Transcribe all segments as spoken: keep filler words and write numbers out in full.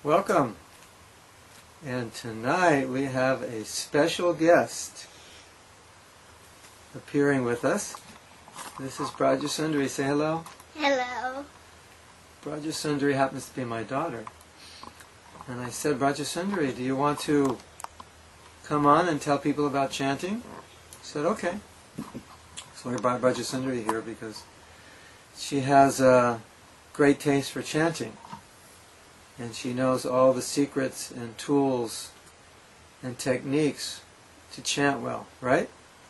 Welcome. And tonight we have a special guest appearing with us. This is Brajasundari. Say hello. Hello. Brajasundari happens to be my daughter. And I said, Brajasundari, do you want to come on and tell people about chanting? She said, okay. So we brought Brajasundari here because she has a great taste for chanting. And she knows all the secrets and tools and techniques to chant well, right?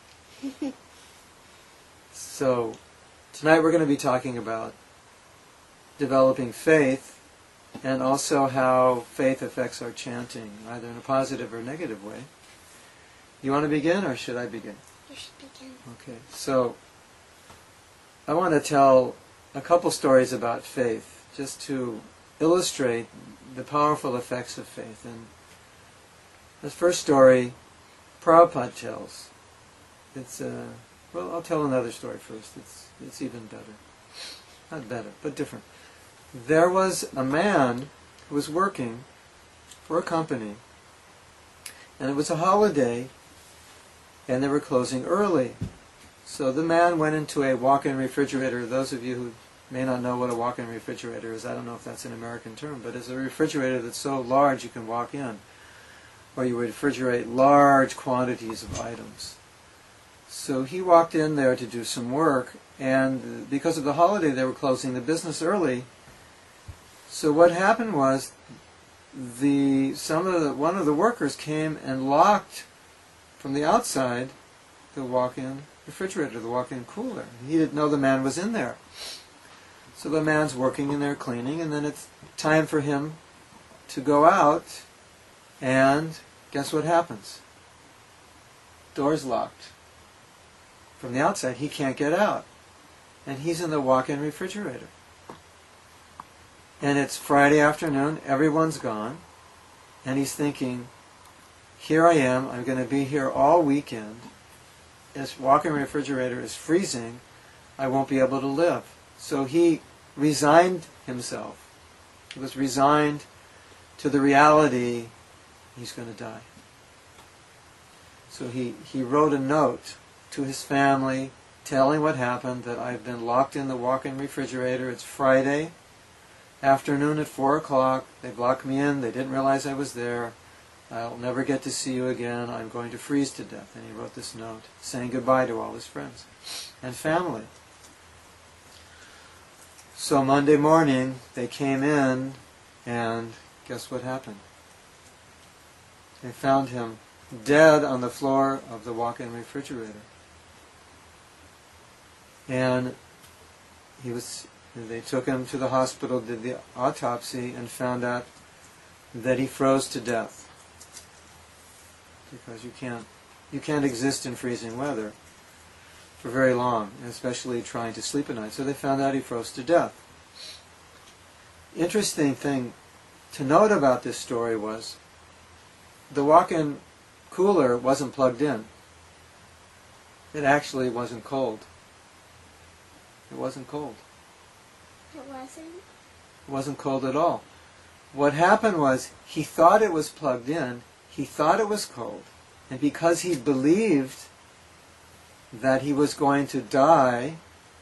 So tonight we're going to be talking about developing faith and also how faith affects our chanting, either in a positive or negative way. You want to begin, or should I begin? You should begin. Okay, so I want to tell a couple stories about faith, just to illustrate the powerful effects of faith. And the first story Prabhupada tells. It's uh, well, I'll tell another story first. It's it's even better, not better, but different. There was a man who was working for a company, and it was a holiday, and they were closing early. So the man went into a walk-in refrigerator. Those of you who may not know what a walk-in refrigerator is, I don't know if that's an American term, but it's a refrigerator that's so large you can walk in, or you would refrigerate large quantities of items. So he walked in there to do some work, and because of the holiday they were closing the business early. So what happened was the some of the one of the workers came and locked from the outside the walk-in refrigerator, the walk-in cooler. He didn't know the man was in there. So the man's working in there cleaning, and then it's time for him to go out, and guess what happens? Door's locked. From the outside, he can't get out. And he's in the walk-in refrigerator. And it's Friday afternoon, everyone's gone, and he's thinking, here I am, I'm going to be here all weekend. This walk-in refrigerator is freezing, I won't be able to live. So he resigned himself. He was resigned to the reality he's going to die. So he, he wrote a note to his family telling what happened, that I've been locked in the walk-in refrigerator. It's Friday afternoon at four o'clock. They've locked me in. They didn't realize I was there. I'll never get to see you again. I'm going to freeze to death. And he wrote this note saying goodbye to all his friends and family. So Monday morning, they came in, and guess what happened? They found him dead on the floor of the walk-in refrigerator. And he was. They took him to the hospital, did the autopsy, and found out that he froze to death. Because you can't, you can't exist in freezing weather for very long, especially trying to sleep at night. So they found out he froze to death. Interesting thing to note about this story was the walk-in cooler wasn't plugged in. It actually wasn't cold. It wasn't cold. It wasn't? It wasn't cold at all. What happened was he thought it was plugged in, he thought it was cold, and because he believed that he was going to die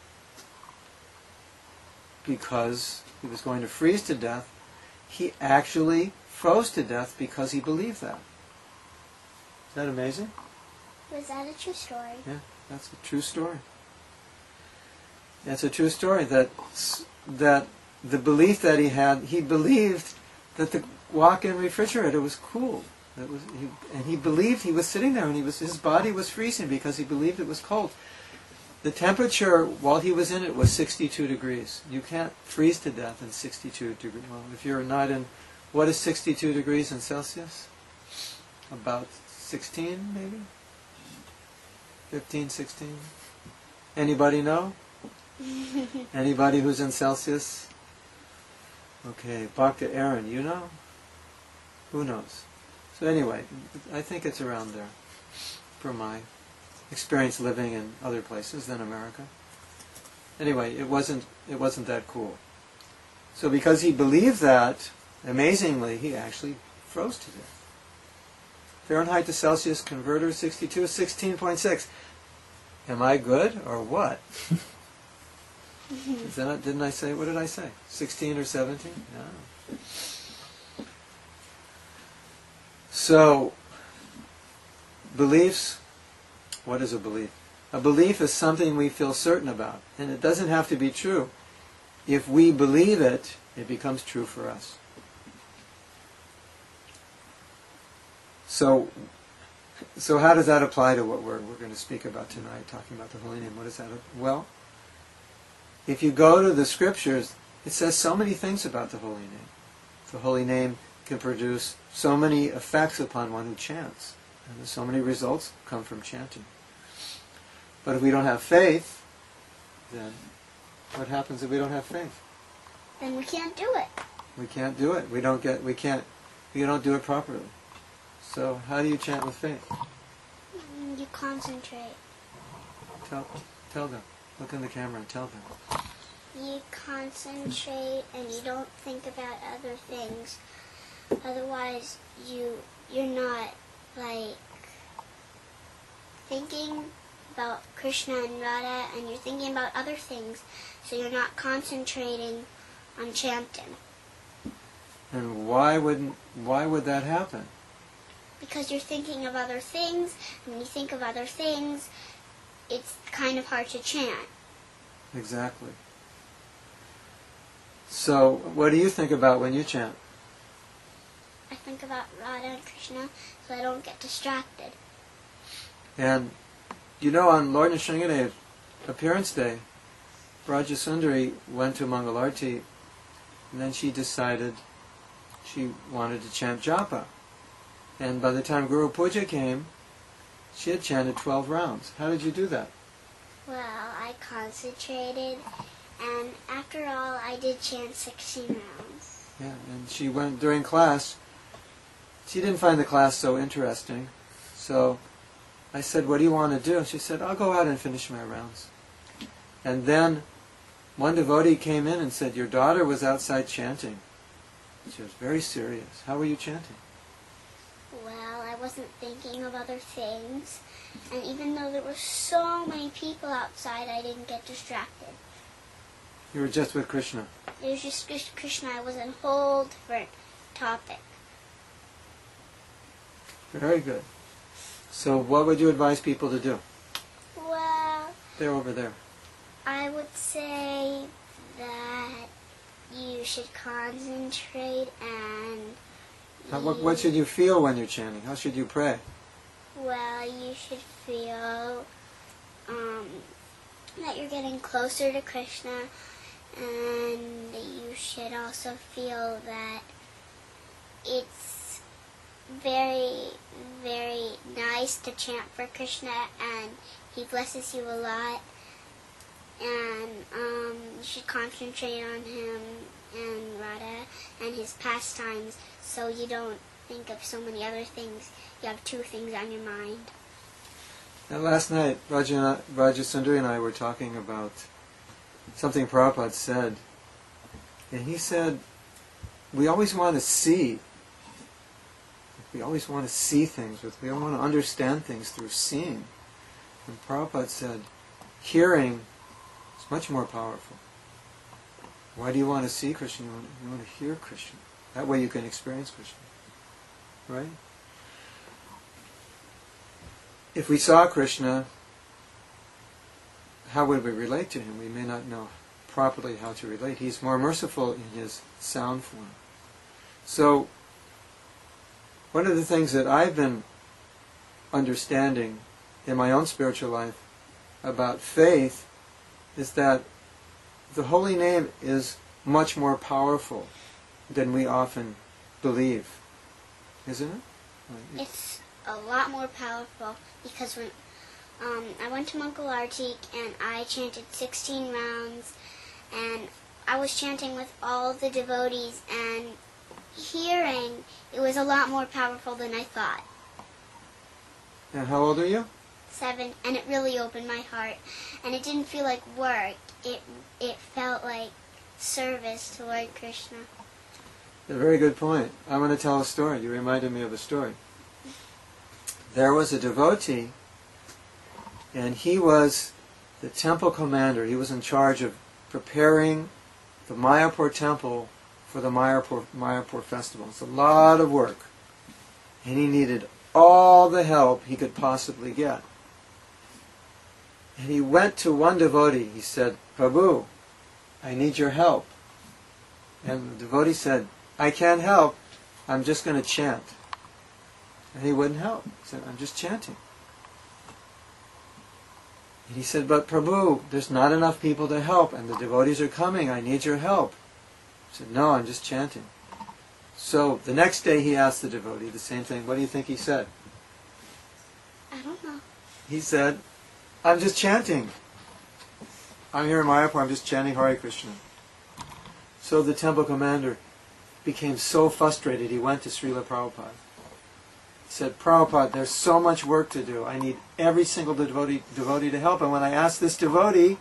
because he was going to freeze to death, he actually froze to death because he believed that. Is that amazing? Was that a true story? Yeah, that's a true story. It's a true story that that the belief that he had, he believed that the walk-in refrigerator was cool. That was, he, and he believed he was sitting there, and he was his body was freezing because he believed it was cold. The temperature while he was in it was sixty-two degrees. You can't freeze to death in sixty-two degrees. Well, if you're not in, what is sixty-two degrees in Celsius? About sixteen, maybe? fifteen, sixteen? Anybody know? Anybody who's in Celsius? Okay, Bhakta Aaron, you know? Who knows? So anyway, I think it's around there for my experience living in other places than America. Anyway, it wasn't it wasn't that cool. So because he believed that, amazingly, he actually froze to death. Fahrenheit to Celsius converter sixty-two, sixteen point six. Am I good or what? Is that, didn't I say, what did I say? sixteen or seventeen? No. So, beliefs, what is a belief? A belief is something we feel certain about, and it doesn't have to be true. If we believe it, it becomes true for us. So, so how does that apply to what we're, we're going to speak about tonight, talking about the holy name? What is that? Well, if you go to the scriptures, it says so many things about the holy name. The holy name can produce so many effects upon one who chants, and so many results come from chanting. But if we don't have faith, then what happens if we don't have faith? Then we can't do it. We can't do it. We don't get. We can't. We don't do it properly. So how do you chant with faith? You concentrate. Tell, tell them. Look in the camera and tell them. You concentrate and you don't think about other things. Otherwise, you you're not like thinking about Krishna and Radha, and you're thinking about other things. So you're not concentrating on chanting. And why wouldn't? Why would that happen? Because you're thinking of other things, and when you think of other things, it's kind of hard to chant. Exactly. So, what do you think about when you chant? I think about Radha and Krishna, so I don't get distracted. And, you know, on Lord Nrsingadev appearance day, Rajasundari went to Mangalarti, and then she decided she wanted to chant japa. And by the time Guru Puja came, she had chanted twelve rounds. How did you do that? Well, I concentrated, and after all, I did chant sixteen rounds. Yeah, and she went during class. She didn't find the class so interesting, so I said, "What do you want to do?" She said, "I'll go out and finish my rounds." And then one devotee came in and said, "Your daughter was outside chanting." She was very serious. How were you chanting? Well, I wasn't thinking of other things, and even though there were so many people outside, I didn't get distracted. You were just with Krishna. It was just Krishna. I was in a whole different topic. Very good. So what would you advise people to do? Well, They're over there. I would say that you should concentrate and... How, what, what should you feel when you're chanting? How should you pray? Well, you should feel um, that you're getting closer to Krishna, and you should also feel that it's very, very nice to chant for Krishna, and he blesses you a lot, and um, you should concentrate on him and Radha and his pastimes, so you don't think of so many other things. You have two things on your mind. Now last night, Raja, Rajasundari and I were talking about something Prabhupada said. And he said, we always want to see. We always want to see things. We want to understand things through seeing. And Prabhupada said, hearing is much more powerful. Why do you want to see Krishna? You want, you want to hear Krishna. That way you can experience Krishna. Right? If we saw Krishna, how would we relate to him? We may not know properly how to relate. He's more merciful in his sound form. So, one of the things that I've been understanding in my own spiritual life about faith is that the holy name is much more powerful than we often believe. Isn't it? It's a lot more powerful because when um, I went to Mangalarti and I chanted sixteen rounds, and I was chanting with all the devotees, and hearing, it was a lot more powerful than I thought. And how old are you? Seven, and it really opened my heart, and it didn't feel like work. It it felt like service to Lord Krishna. A very good point. I want to tell a story. You reminded me of a story. There was a devotee, and he was the temple commander. He was in charge of preparing the Mayapur temple for the Mayapur, Mayapur festival. It's a lot of work. And he needed all the help he could possibly get. And he went to one devotee. He said, "Prabhu, I need your help." And the devotee said, "I can't help. I'm just going to chant." And he wouldn't help. He said, "I'm just chanting." And he said, "But Prabhu, there's not enough people to help, and the devotees are coming. I need your help." He said, "No, I'm just chanting." So the next day he asked the devotee the same thing. What do you think he said? I don't know. He said, "I'm just chanting. I'm here in Mayapur, I'm just chanting Hare Krishna." So the temple commander became so frustrated, he went to Srila Prabhupada. He said, "Prabhupada, there's so much work to do. I need every single devotee, devotee to help. And when I ask this devotee,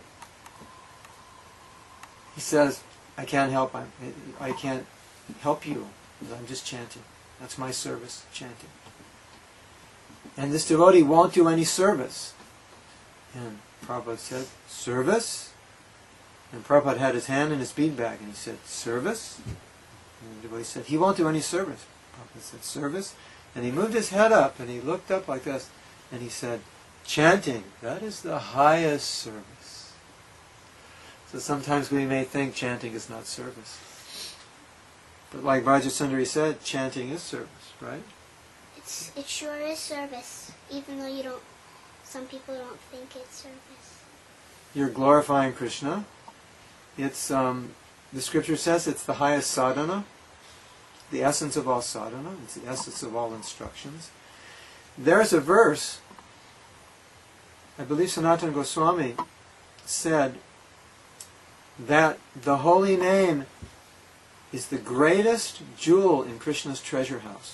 he says, I can't help. I, I can't help you. I'm just chanting. That's my service, chanting." And this devotee won't do any service. And Prabhupada said, "Service?" And Prabhupada had his hand in his bead bag, and he said, "Service?" And the devotee said, "He won't do any service." Prabhupada said, "Service?" And he moved his head up, and he looked up like this, and he said, "Chanting, that is the highest service." So sometimes we may think chanting is not service. But like Vrajasundari said, chanting is service, right? It's, it sure is service, even though you don't, some people don't think it's service. You're glorifying Krishna. It's, um, the scripture says it's the highest sadhana, the essence of all sadhana, it's the essence of all instructions. There's a verse, I believe Sanatana Goswami said that the holy name is the greatest jewel in Krishna's treasure house.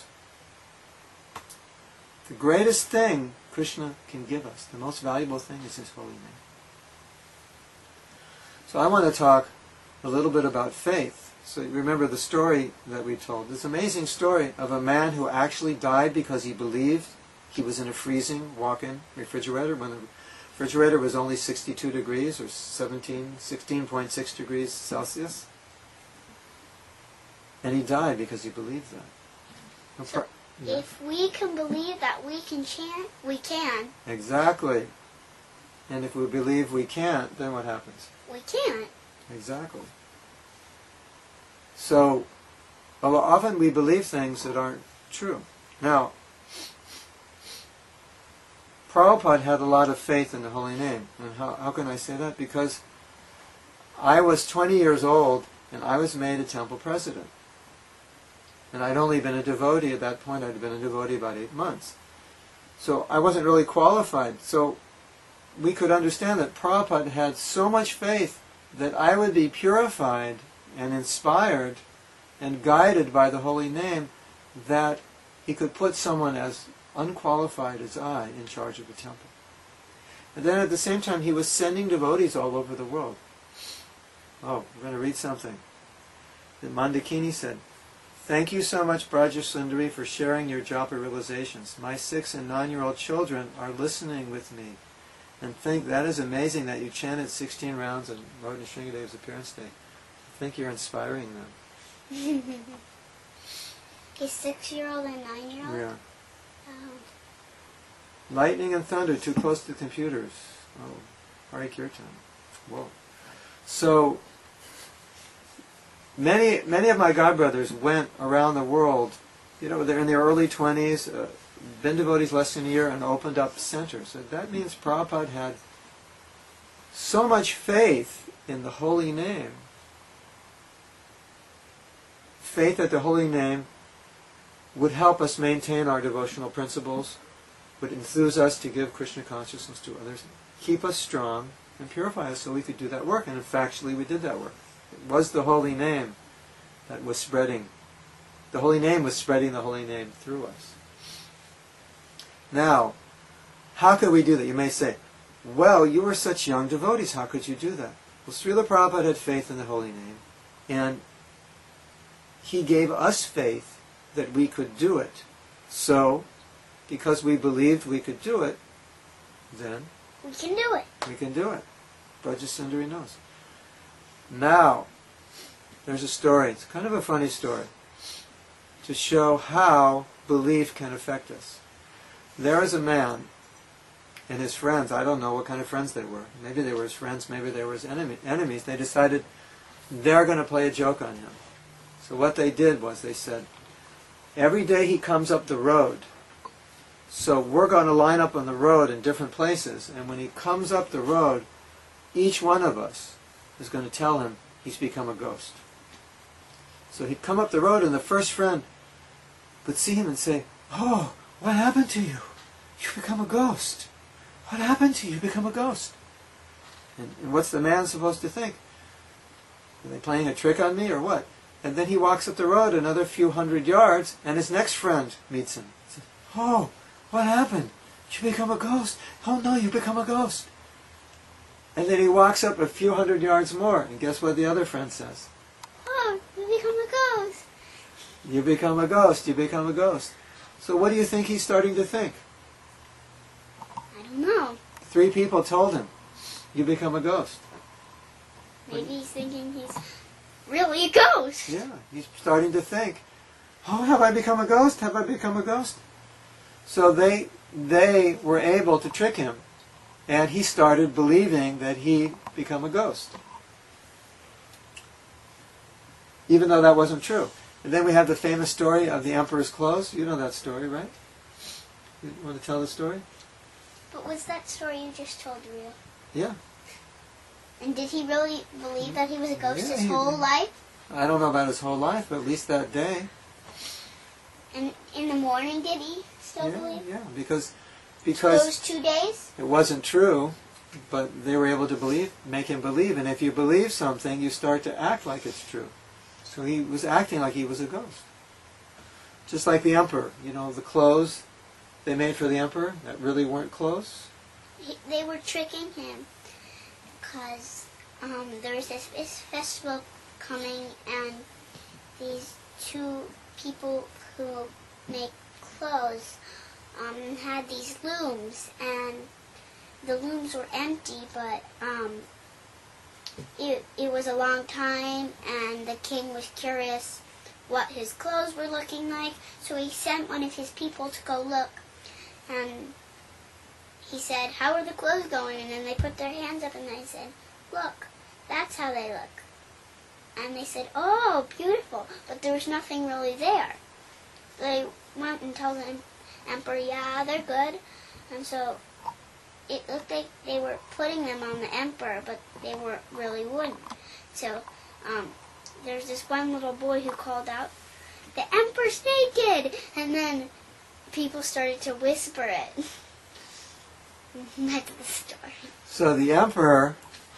The greatest thing Krishna can give us, the most valuable thing, is His holy name. So I want to talk a little bit about faith. So you remember the story that we told. This amazing story of a man who actually died because he believed he was in a freezing walk-in refrigerator when the refrigerator was only sixty-two degrees or seventeen, sixteen point six degrees Celsius. And he died because he believed that. So yeah. If we can believe that we can chant, we can. Exactly. And if we believe we can't, then what happens? We can't. Exactly. So, well, often we believe things that aren't true. Now, Prabhupada had a lot of faith in the holy name. And how, how can I say that? Because I was twenty years old and I was made a temple president. And I'd only been a devotee at that point. I'd been a devotee about eight months. So I wasn't really qualified. So we could understand that Prabhupada had so much faith that I would be purified and inspired and guided by the holy name, that he could put someone as unqualified as I in charge of the temple. And then at the same time he was sending devotees all over the world. Oh, we're going to read something that Mandakini said. "Thank you so much, Vrajasundari, for sharing your japa realizations. My six and nine-year-old children are listening with me and think that is amazing that you chanted sixteen rounds on Lord Nrsingadev's appearance day. I think you're inspiring them." A six-year-old and nine-year-old? Yeah. Oh. Lightning and thunder, too close to the computers. Oh, Hare Kirtan. Whoa. So, many many of my godbrothers went around the world. You know, they're in their early twenties, uh, been devotees less than a year, and opened up centers. So that means Prabhupada had so much faith in the holy name. Faith that the holy name would help us maintain our devotional principles, would enthuse us to give Krishna consciousness to others, keep us strong, and purify us so we could do that work. And factually we did that work. It was the holy name that was spreading. The holy name was spreading the holy name through us. Now, how could we do that? You may say, well, you were such young devotees, how could you do that? Well, Srila Prabhupada had faith in the holy name, and He gave us faith that we could do it. So, because we believed we could do it, then we can do it. We can do it. Braja Sundari knows. Now, there's a story. It's kind of a funny story to show how belief can affect us. There is a man and his friends. I don't know what kind of friends they were. Maybe they were his friends, maybe they were his enemy, enemies. They decided they're going to play a joke on him. So what they did was they said, every day he comes up the road, so we're going to line up on the road in different places, and when he comes up the road, each one of us is going to tell him he's become a ghost. So he'd come up the road, and the first friend would see him and say, "Oh, what happened to you? You become a ghost. What happened to you? You become a ghost." And, and what's the man supposed to think? Are they playing a trick on me or what? And then he walks up the road another few hundred yards, and his next friend meets him. He says, "Oh, what happened? You become a ghost. Oh no, you become a ghost." And then he walks up a few hundred yards more, and guess what the other friend says? "Oh, you become a ghost." You become a ghost, you become a ghost. So what do you think he's starting to think? I don't know. Three people told him, you become a ghost. Maybe he's thinking he's really a ghost. Yeah, he's starting to think, oh, have I become a ghost? Have I become a ghost? So they they were able to trick him, and he started believing that he'd become a ghost, even though that wasn't true. And then we have the famous story of the emperor's clothes. You know that story, right? You want to tell the story? But was that story you just told real? Yeah. And did he really believe that he was a ghost Yeah, his he whole did. life? I don't know about his whole life, but at least that day. And in the morning, did he still Yeah, believe? yeah, because because Those two days? it wasn't true, but they were able to believe, make him believe. And if you believe something, you start to act like it's true. So he was acting like he was a ghost. Just like the emperor, you know, the clothes they made for the emperor that really weren't clothes. He, they were tricking him because um, there was this, this festival coming, and these two people who make clothes um, had these looms, and the looms were empty, but um, it, it was a long time, and the king was curious what his clothes were looking like, so he sent one of his people to go look, and he said, "How are the clothes going?" And then they put their hands up and they said, "Look, that's how they look." And they said, "Oh, beautiful," but there was nothing really there. They went and told the emperor, "Yeah, they're good," and so it looked like they were putting them on the emperor, but they weren't really wooden. So um, there's this one little boy who called out, "The emperor's naked!" And then people started to whisper it. That's the story. So the emperor,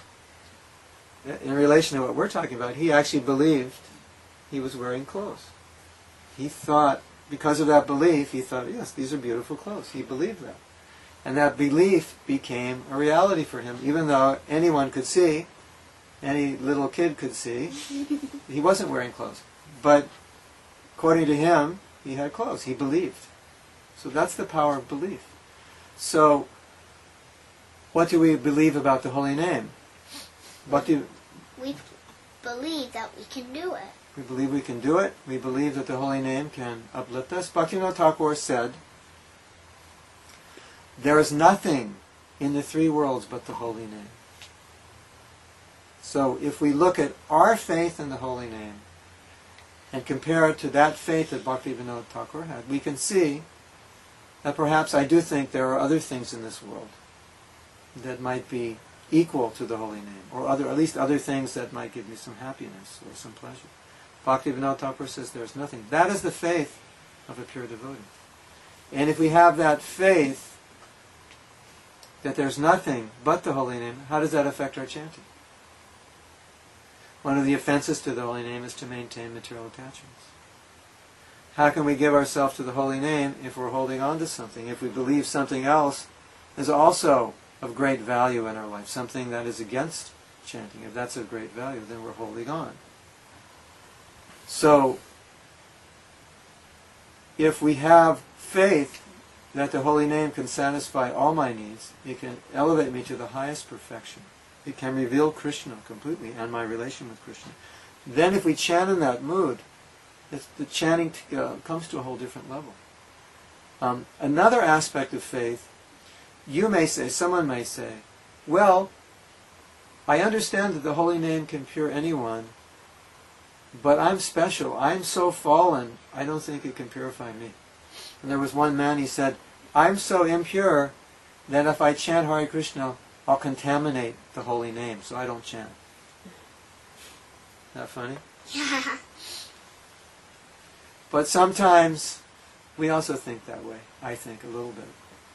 in relation to what we're talking about, he actually believed he was wearing clothes. He thought, because of that belief, he thought, yes, these are beautiful clothes. He believed that. And that belief became a reality for him, even though anyone could see, any little kid could see, he wasn't wearing clothes. But according to him, he had clothes. He believed. So that's the power of belief. So what do we believe about the holy name? What do We believe that we can do it. we believe we can do it? We believe that the holy name can uplift us. Bhaktivinoda Thakur said, there is nothing in the three worlds but the holy name. So if we look at our faith in the holy name and compare it to that faith that Bhaktivinoda Thakur had, we can see that perhaps I do think there are other things in this world that might be equal to the holy name, or other, at least other things that might give me some happiness or some pleasure. Bhaktivinoda Thakur says there's nothing. That is the faith of a pure devotee. And if we have that faith that there's nothing but the holy name, how does that affect our chanting? One of the offenses to the holy name is to maintain material attachments. How can we give ourselves to the holy name if we're holding on to something, if we believe something else is also of great value in our life, something that is against chanting? If that's of great value, then we're holding on. So if we have faith that the holy name can satisfy all my needs, it can elevate me to the highest perfection, it can reveal Krishna completely and my relation with Krishna, then if we chant in that mood, it's, the chanting uh, comes to a whole different level. Um, another aspect of faith, you may say, someone may say, well, I understand that the holy name can cure anyone, but I'm special. I'm so fallen, I don't think it can purify me. And there was one man, he said, I'm so impure that if I chant Hare Krishna, I'll contaminate the holy name, so I don't chant. Isn't that funny? Yeah. But sometimes we also think that way, I think, a little bit.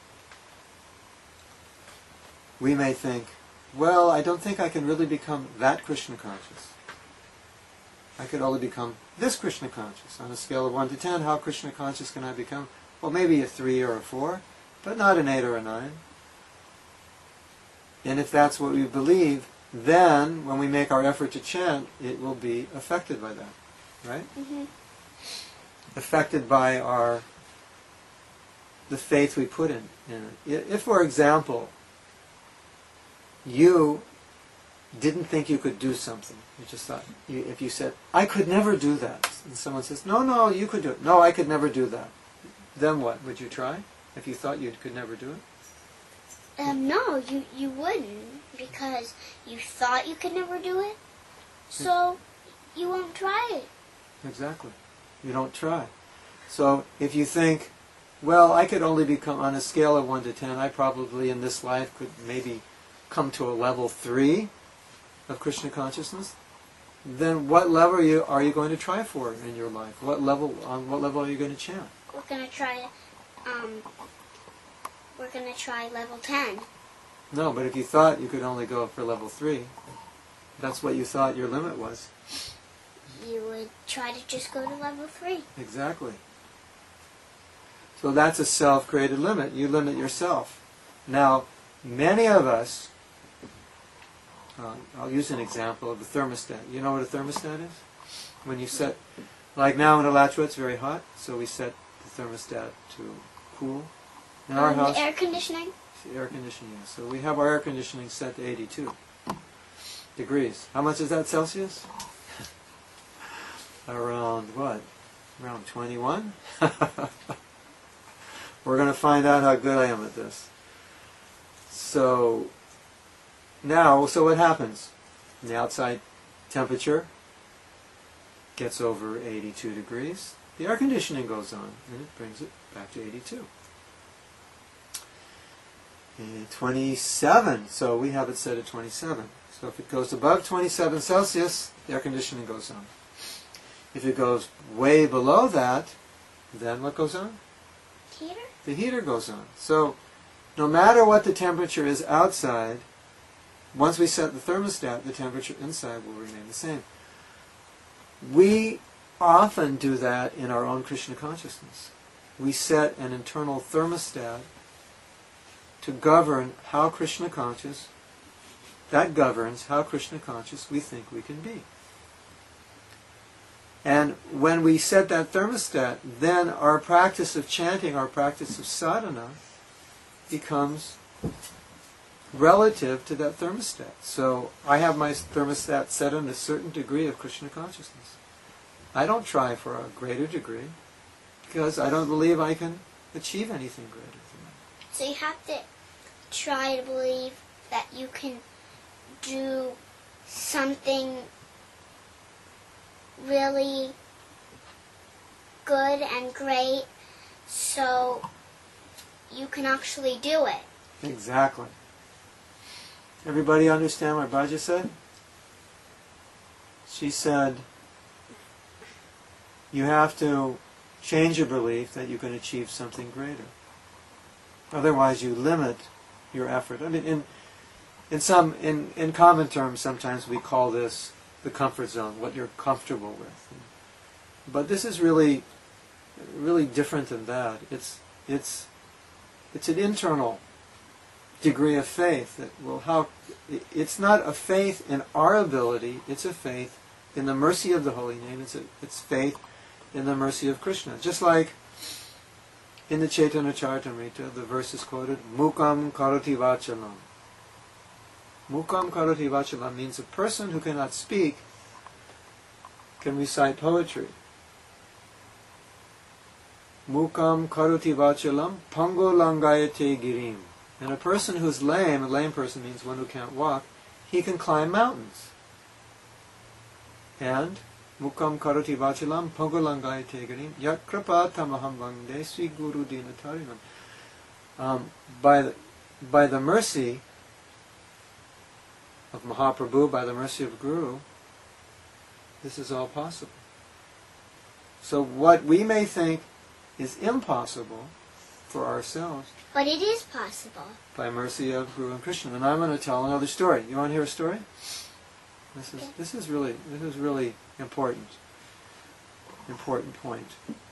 We may think, well, I don't think I can really become that Krishna conscious. I could only become this Krishna conscious. On a scale of one to ten, how Krishna conscious can I become? Well, maybe a three or a four, but not an eight or a nine. And if that's what we believe, then when we make our effort to chant, it will be affected by that, right? Mm-hmm. Affected by our the faith we put in, in it. If, for example, you didn't think you could do something, you just thought, you, if you said, I could never do that, and someone says, no, no, you could do it. No, I could never do that. Then what? Would you try? If you thought you could never do it? Um, no, you, you wouldn't, because you thought you could never do it, so you won't try it. Exactly. You don't try. So if you think, well, I could only become, on a scale of one to ten, I probably in this life could maybe come to a level three of Krishna consciousness, then what level are you, are you going to try for in your life? What level, on what level are you going to chant? We're going to try, um, we're going to try level ten. No, but if you thought you could only go for level three, that's what you thought your limit was. You would try to just go to level three. Exactly. So that's a self-created limit. You limit yourself. Now, many of us, uh, I'll use an example of the thermostat. You know what a thermostat is? When you set, like now in Alachua it's very hot, so we set the thermostat to cool. In our um, house, the air conditioning? air conditioning, yes. So we have our air conditioning set to eighty-two degrees. How much is that Celsius? Around what? Around twenty-one? We're going to find out how good I am at this. So, now, so what happens? The outside temperature gets over eighty-two degrees. The air conditioning goes on, and it brings it back to eighty-two. And twenty-seven, so we have it set at twenty-seven. So if it goes above twenty-seven Celsius, the air conditioning goes on. If it goes way below that, then what goes on? Heater? The heater goes on. So no matter what the temperature is outside, once we set the thermostat, the temperature inside will remain the same. We often do that in our own Krishna consciousness. We set an internal thermostat to govern how Krishna conscious, that governs how Krishna conscious we think we can be. And when we set that thermostat, then our practice of chanting, our practice of sadhana, becomes relative to that thermostat. So I have my thermostat set on a certain degree of Krishna consciousness. I don't try for a greater degree, because I don't believe I can achieve anything greater than that. So you have to try to believe that you can do something really good and great, so you can actually do it. Exactly. Everybody understand what Bhaja said? She said, you have to change your belief that you can achieve something greater. Otherwise you limit your effort. I mean, in in some in, in common terms, sometimes we call this the comfort zone, what you're comfortable with. But this is really really different than that. It's it's it's an internal degree of faith that will how it's not a faith in our ability, it's a faith in the mercy of the holy name. It's a, it's faith in the mercy of Krishna. Just like in the Chaitanya Charitamrita, the verse is quoted, Mukam karoti vachalam. Mukam karoti vachalam means a person who cannot speak can recite poetry. Mukam karoti vachalam pango langayate girim. And a person who's lame, a lame person means one who can't walk, he can climb mountains. And Mukam karoti vachalam pango langayate girim yat krapa tamaham vangde sri guru dinatarinam. Um, by the, by the mercy of Mahaprabhu, by the mercy of Guru, this is all possible. So what we may think is impossible for ourselves, but it is possible by mercy of Guru and Krishna. And I'm going to tell another story. You want to hear a story? This is Okay. this is really this is really important. Important point.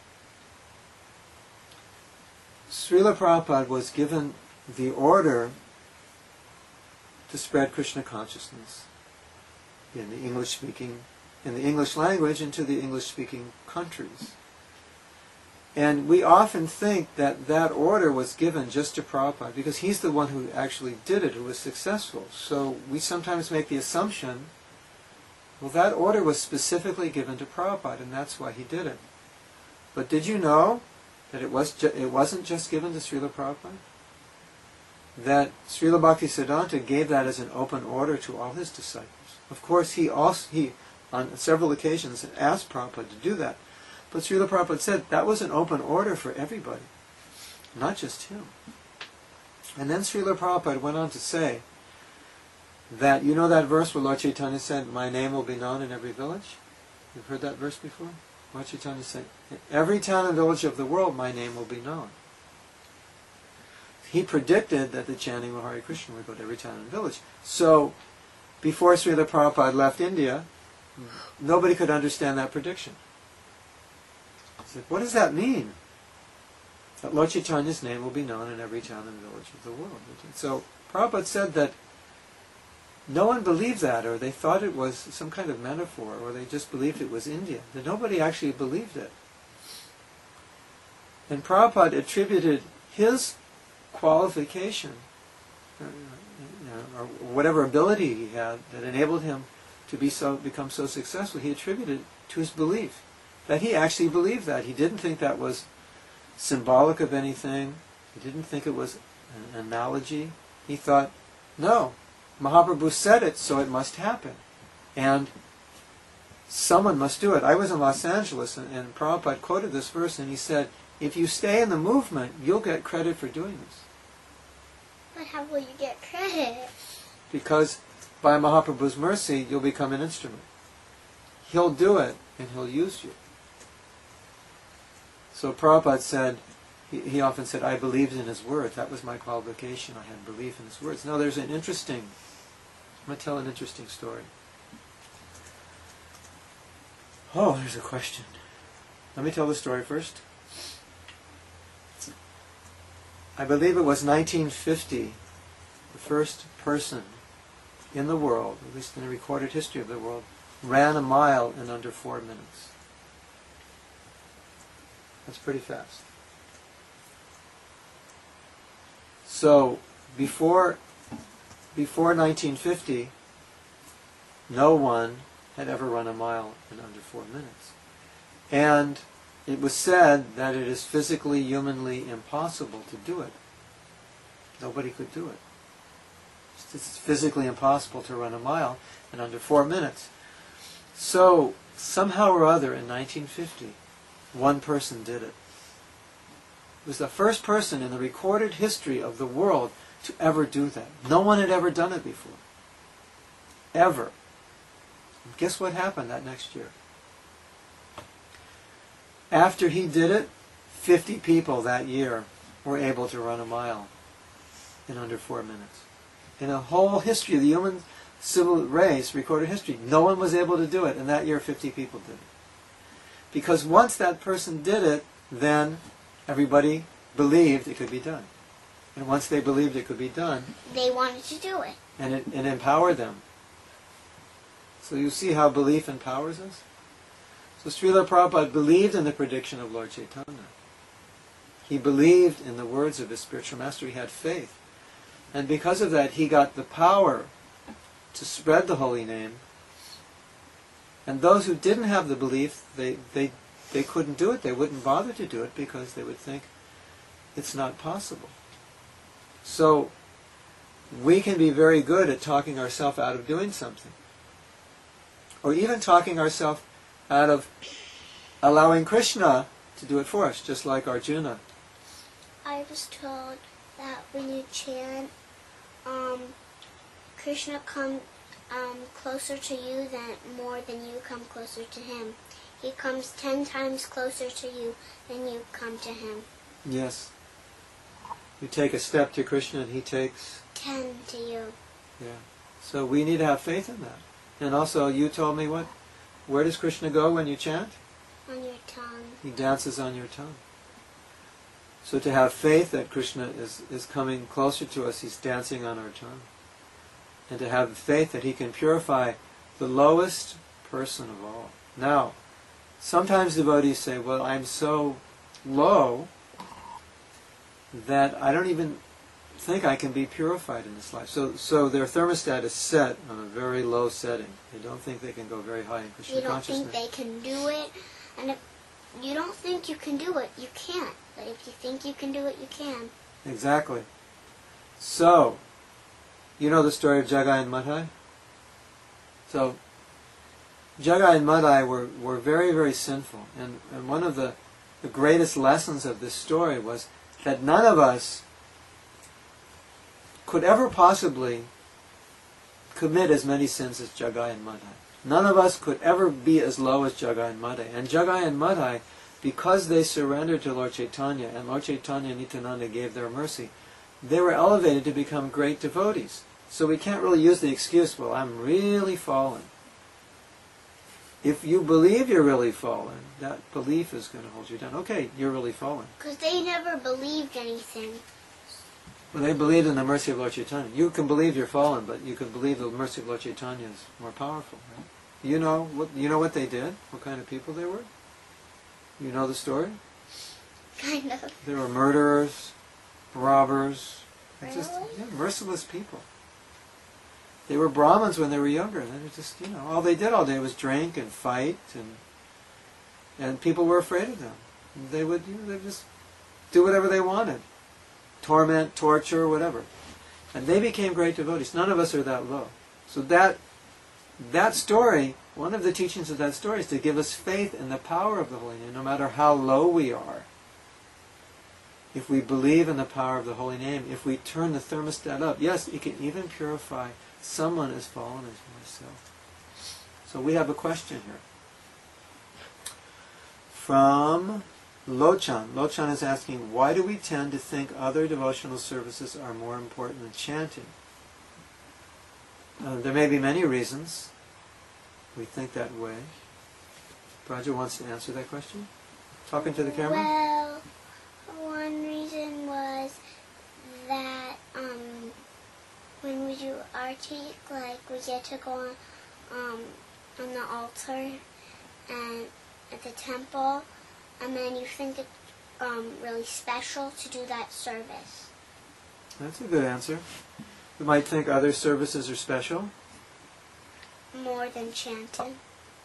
Srila Prabhupada was given the order to spread Krishna consciousness in the English-speaking, in the English language into the English-speaking countries. And we often think that that order was given just to Prabhupada because he's the one who actually did it, who was successful. So we sometimes make the assumption, well, that order was specifically given to Prabhupada, and that's why he did it. But did you know that it was ju- it wasn't just given to Srila Prabhupada? That Srila Bhaktisiddhanta gave that as an open order to all his disciples. Of course, he also he on several occasions asked Prabhupada to do that. But Srila Prabhupada said that was an open order for everybody, not just him. And then Srila Prabhupada went on to say that, you know that verse where Lord Chaitanya said, my name will be known in every village? You've heard that verse before? Lord Chaitanya said, in every town and village of the world, my name will be known. He predicted that the chanting of Hare Krishna would go to every town and village. So, before Srila Prabhupada left India, nobody could understand that prediction. He said, what does that mean? That Lord Chaitanya's name will be known in every town and village of the world. So, Prabhupada said that no one believed that, or they thought it was some kind of metaphor, or they just believed it was India. That nobody actually believed it. And Prabhupada attributed his qualification, uh, you know, or whatever ability he had that enabled him to be so become so successful, he attributed it to his belief. That he actually believed that. He didn't think that was symbolic of anything. He didn't think it was an analogy. He thought, no, Mahaprabhu said it, so it must happen. And someone must do it. I was in Los Angeles, and, and Prabhupada quoted this verse, and he said, if you stay in the movement, you'll get credit for doing this. But how will you get credit? Because by Mahaprabhu's mercy, you'll become an instrument. He'll do it, and he'll use you. So Prabhupada said, he, he often said, I believed in his word. That was my qualification. I had belief in his words. Now there's an interesting, I'm going to tell an interesting story. Oh, there's a question. Let me tell the story first. I believe it was nineteen fifty, the first person in the world, at least in the recorded history of the world, ran a mile in under four minutes. That's pretty fast. So, before, before nineteen fifty, no one had ever run a mile in under four minutes. And it was said that it is physically, humanly impossible to do it. Nobody could do it. It's physically impossible to run a mile in under four minutes. So, somehow or other in nineteen fifty, one person did it. It was the first person in the recorded history of the world to ever do that. No one had ever done it before. Ever. And guess what happened that next year? After he did it, fifty people that year were able to run a mile in under four minutes. In the whole history of the human civil race, recorded history, no one was able to do it, and that year fifty people did it. Because once that person did it, then everybody believed it could be done. And once they believed it could be done, They wanted to do it. and it, it empowered them. So you see how belief empowers us? So Srila Prabhupada believed in the prediction of Lord Chaitanya. He believed in the words of his spiritual master. He had faith. And because of that, he got the power to spread the holy name. And those who didn't have the belief, they, they, they couldn't do it. They wouldn't bother to do it because they would think it's not possible. So we can be very good at talking ourselves out of doing something. Or even talking ourselves out of allowing Krishna to do it for us, just like Arjuna. I was told that when you chant, um, Krishna comes um, closer to you than more than you come closer to him. He comes ten times closer to you than you come to him. Yes. You take a step to Krishna and he takes ten to you. Yeah. So we need to have faith in that. And also, you told me what? Where does Krishna go when you chant? On your tongue. He dances on your tongue. So to have faith that Krishna is, is coming closer to us, he's dancing on our tongue. And to have faith that he can purify the lowest person of all. Now, sometimes devotees say, well, I'm so low that I don't even think I can be purified in this life. So so their thermostat is set on a very low setting. They don't think they can go very high in Krishna You don't consciousness. think they can do it, and if you don't think you can do it, you can't. But if you think you can do it, you can. Exactly. So, you know the story of Jagai and Madhai? So, Jagai and Madhai were, were very, very sinful. And, and one of the, the greatest lessons of this story was that none of us could ever possibly commit as many sins as Jagai and Madhai. None of us could ever be as low as Jagai and Madhai. And Jagai and Madhai, because they surrendered to Lord Chaitanya, and Lord Chaitanya and Nityananda gave their mercy, they were elevated to become great devotees. So we can't really use the excuse, well, I'm really fallen. If you believe you're really fallen, that belief is going to hold you down. Okay, you're really fallen. Because they never believed anything. Well, they believed in the mercy of Lord Chaitanya. You can believe you're fallen, but you can believe the mercy of Lord Chaitanya is more powerful. Right? You know what? You know what they did? What kind of people they were? You know the story? Kind of. They were murderers, robbers, Really? just yeah, merciless people. They were Brahmins when they were younger. They were just, you know, all they did all day was drink and fight, and and people were afraid of them. They would, you know, they just do whatever they wanted. Torment, torture, whatever. And they became great devotees. None of us are that low. So that that story, one of the teachings of that story is to give us faith in the power of the Holy Name, no matter how low we are. If we believe in the power of the Holy Name, if we turn the thermostat up, yes, it can even purify someone as fallen as myself. So we have a question here. From Lochan. Lochan is asking, why do we tend to think other devotional services are more important than chanting? Uh, there may be many reasons we think that way. Braja wants to answer that question. Talking to the camera? Well, one reason was that um, when we do arti, like we get to go on, um, on the altar and at the temple, and then you think it's um, really special to do that service. That's a good answer. You might think other services are special. More than chanting.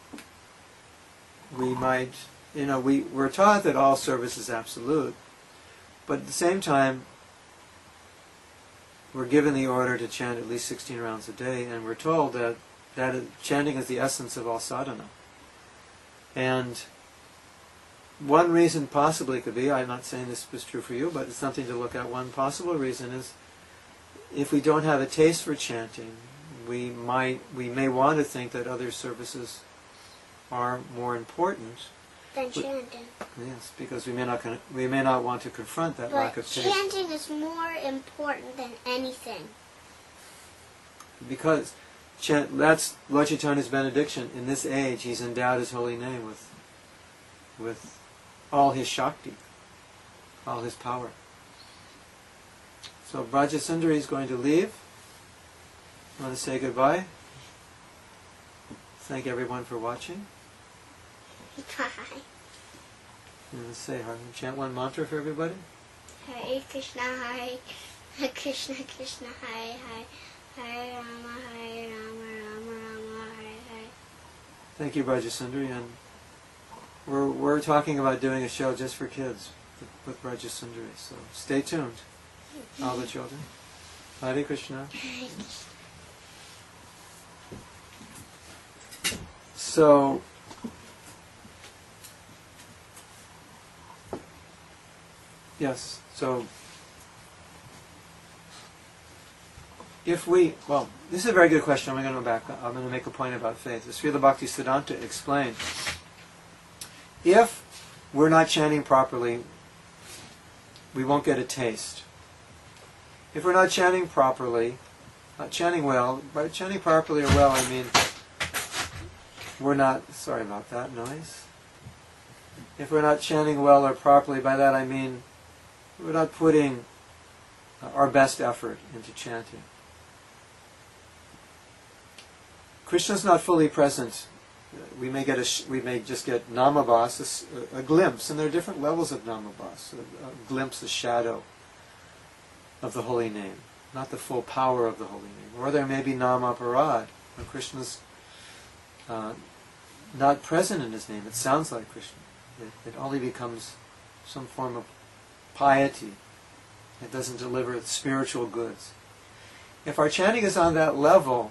We might, you know, we, we're taught that all service is absolute, but at the same time, we're given the order to chant at least sixteen rounds a day, and we're told that, that chanting is the essence of all sadhana. And one reason possibly could be, I'm not saying this is true for you, but it's something to look at. One possible reason is if we don't have a taste for chanting, we might we may want to think that other services are more important Than chanting. Yes, because we may not con- we may not want to confront that lack But of taste. chanting is more important than anything. Because chant, that's Lord Chaitanya's benediction. In this age, he's endowed his holy name with with all his Shakti, all his power. So Braja Sundari is going to leave. I want to say goodbye. Thank everyone for watching. Bye. And say, chant one mantra for everybody. Hare Krishna, Hare Krishna, Krishna, Hare Hare, Hare Rama, Hare Rama, Rama Rama, Hare Hare. Thank you, Brajasundari. And we're, we're talking about doing a show just for kids with Brajasundari. So stay tuned, all the children. Hare Krishna. Hare Krishna. So, yes, so if we, well, this is a very good question. I'm going to go back. I'm going to make a point about faith. As Srila Bhaktisiddhanta explained, if we're not chanting properly, we won't get a taste. If we're not chanting properly, not chanting well, by chanting properly or well, I mean we're not, sorry about that noise. If we're not chanting well or properly, by that I mean we're not putting our best effort into chanting. Krishna's not fully present. We may get a, sh- we may just get namabhas, a, a glimpse, and there are different levels of namabhas. A, a glimpse, a shadow of the holy name, not the full power of the holy name. Or there may be namaparad, where Krishna's uh, not present in his name. It sounds like Krishna. It, it only becomes some form of piety. It doesn't deliver spiritual goods. If our chanting is on that level,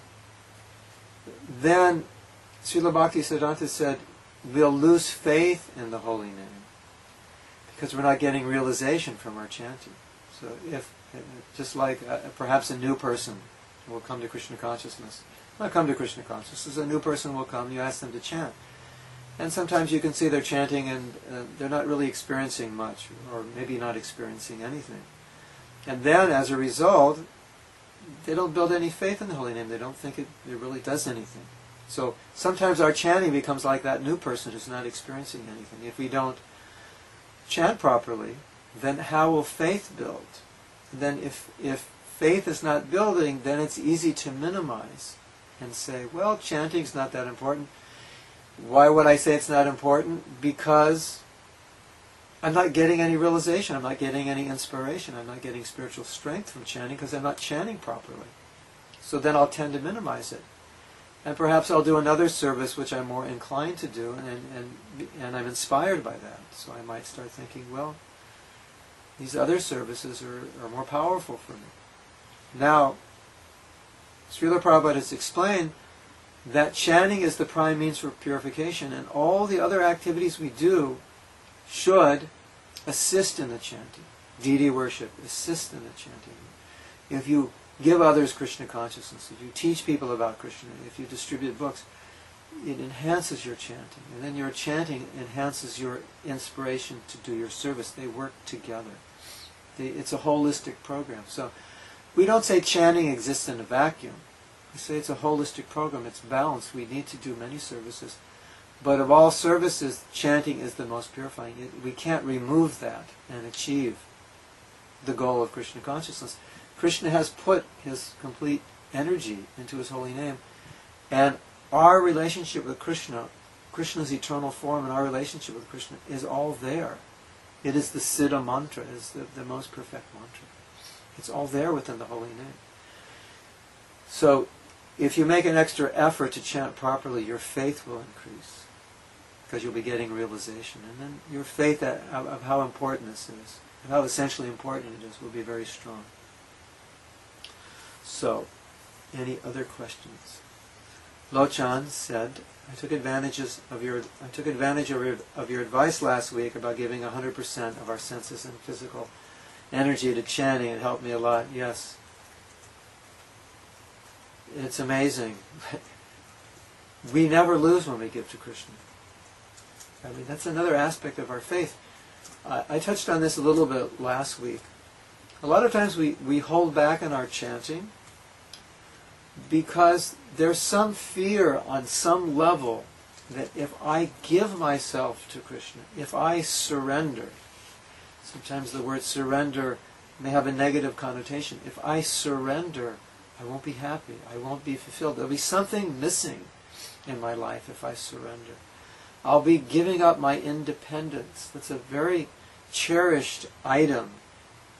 then Srila Bhaktisiddhanta said we'll lose faith in the holy name because we're not getting realization from our chanting. So if, just like uh, perhaps a new person will come to Krishna consciousness, not come to Krishna consciousness, a new person will come, you ask them to chant. And sometimes you can see they're chanting and uh, they're not really experiencing much, or maybe not experiencing anything. And then, as a result, they don't build any faith in the holy name. They don't think it, it really does anything. So sometimes our chanting becomes like that new person who's not experiencing anything. If we don't chant properly, then how will faith build? Then if, if faith is not building, then it's easy to minimize and say, well, chanting's not that important. Why would I say it's not important? Because I'm not getting any realization. I'm not getting any inspiration. I'm not getting spiritual strength from chanting because I'm not chanting properly. So then I'll tend to minimize it. And perhaps I'll do another service which I'm more inclined to do, and, and, and I'm inspired by that. So I might start thinking, well, these other services are, are more powerful for me. Now, Srila Prabhupada has explained that chanting is the prime means for purification, and all the other activities we do should assist in the chanting. Deity worship, assist in the chanting. If you give others Krishna consciousness, if you teach people about Krishna, if you distribute books, it enhances your chanting. And then your chanting enhances your inspiration to do your service. They work together. They, it's a holistic program. So we don't say chanting exists in a vacuum. We say it's a holistic program. It's balanced. We need to do many services. But of all services, chanting is the most purifying. It, we can't remove that and achieve the goal of Krishna consciousness. Krishna has put his complete energy into his holy name. And our relationship with Krishna, Krishna's eternal form and our relationship with Krishna is all there. It is the Siddha mantra, it is the, the most perfect mantra. It's all there within the holy name. So, if you make an extra effort to chant properly, your faith will increase because you'll be getting realization. And then your faith of, of how important this is, and how essentially important it is, will be very strong. So, any other questions? Lochan said, I took advantages of your I took advantage of your, of your advice last week about giving one hundred percent of our senses and physical energy to chanting. It helped me a lot. Yes. It's amazing. We never lose when we give to Krishna. I mean, that's another aspect of our faith. I, I touched on this a little bit last week. A lot of times we, we hold back in our chanting because there's some fear on some level that if I give myself to Krishna, if I surrender, sometimes the word surrender may have a negative connotation. If I surrender, I won't be happy. I won't be fulfilled. There'll be something missing in my life if I surrender. I'll be giving up my independence. That's a very cherished item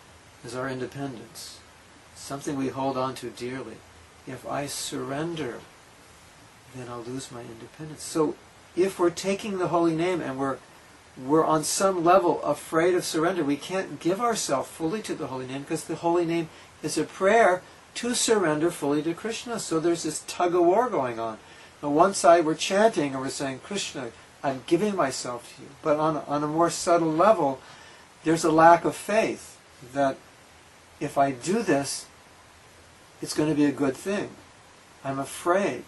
is our independence, something we hold on to dearly. If I surrender, then I'll lose my independence. So if we're taking the holy name and we're we're on some level afraid of surrender, we can't give ourselves fully to the holy name, because the holy name is a prayer to surrender fully to Krishna. So there's this tug-of-war going on. On one side we're chanting and we're saying, Krishna, I'm giving myself to you. But on, on a more subtle level, there's a lack of faith that if I do this, it's going to be a good thing. I'm afraid.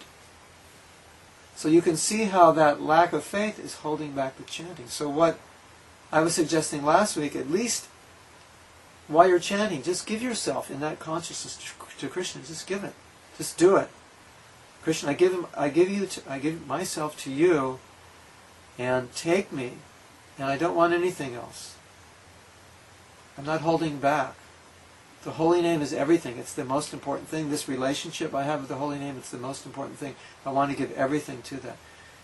So you can see how that lack of faith is holding back the chanting. So what I was suggesting last week, at least while you're chanting, just give yourself in that consciousness to, to Krishna. Just give it. Just do it. Krishna, I give him, I give you, to, I give myself to you, and take me, and I don't want anything else. I'm not holding back. The holy name is everything. It's the most important thing. This relationship I have with the holy name, it's the most important thing. I want to give everything to that.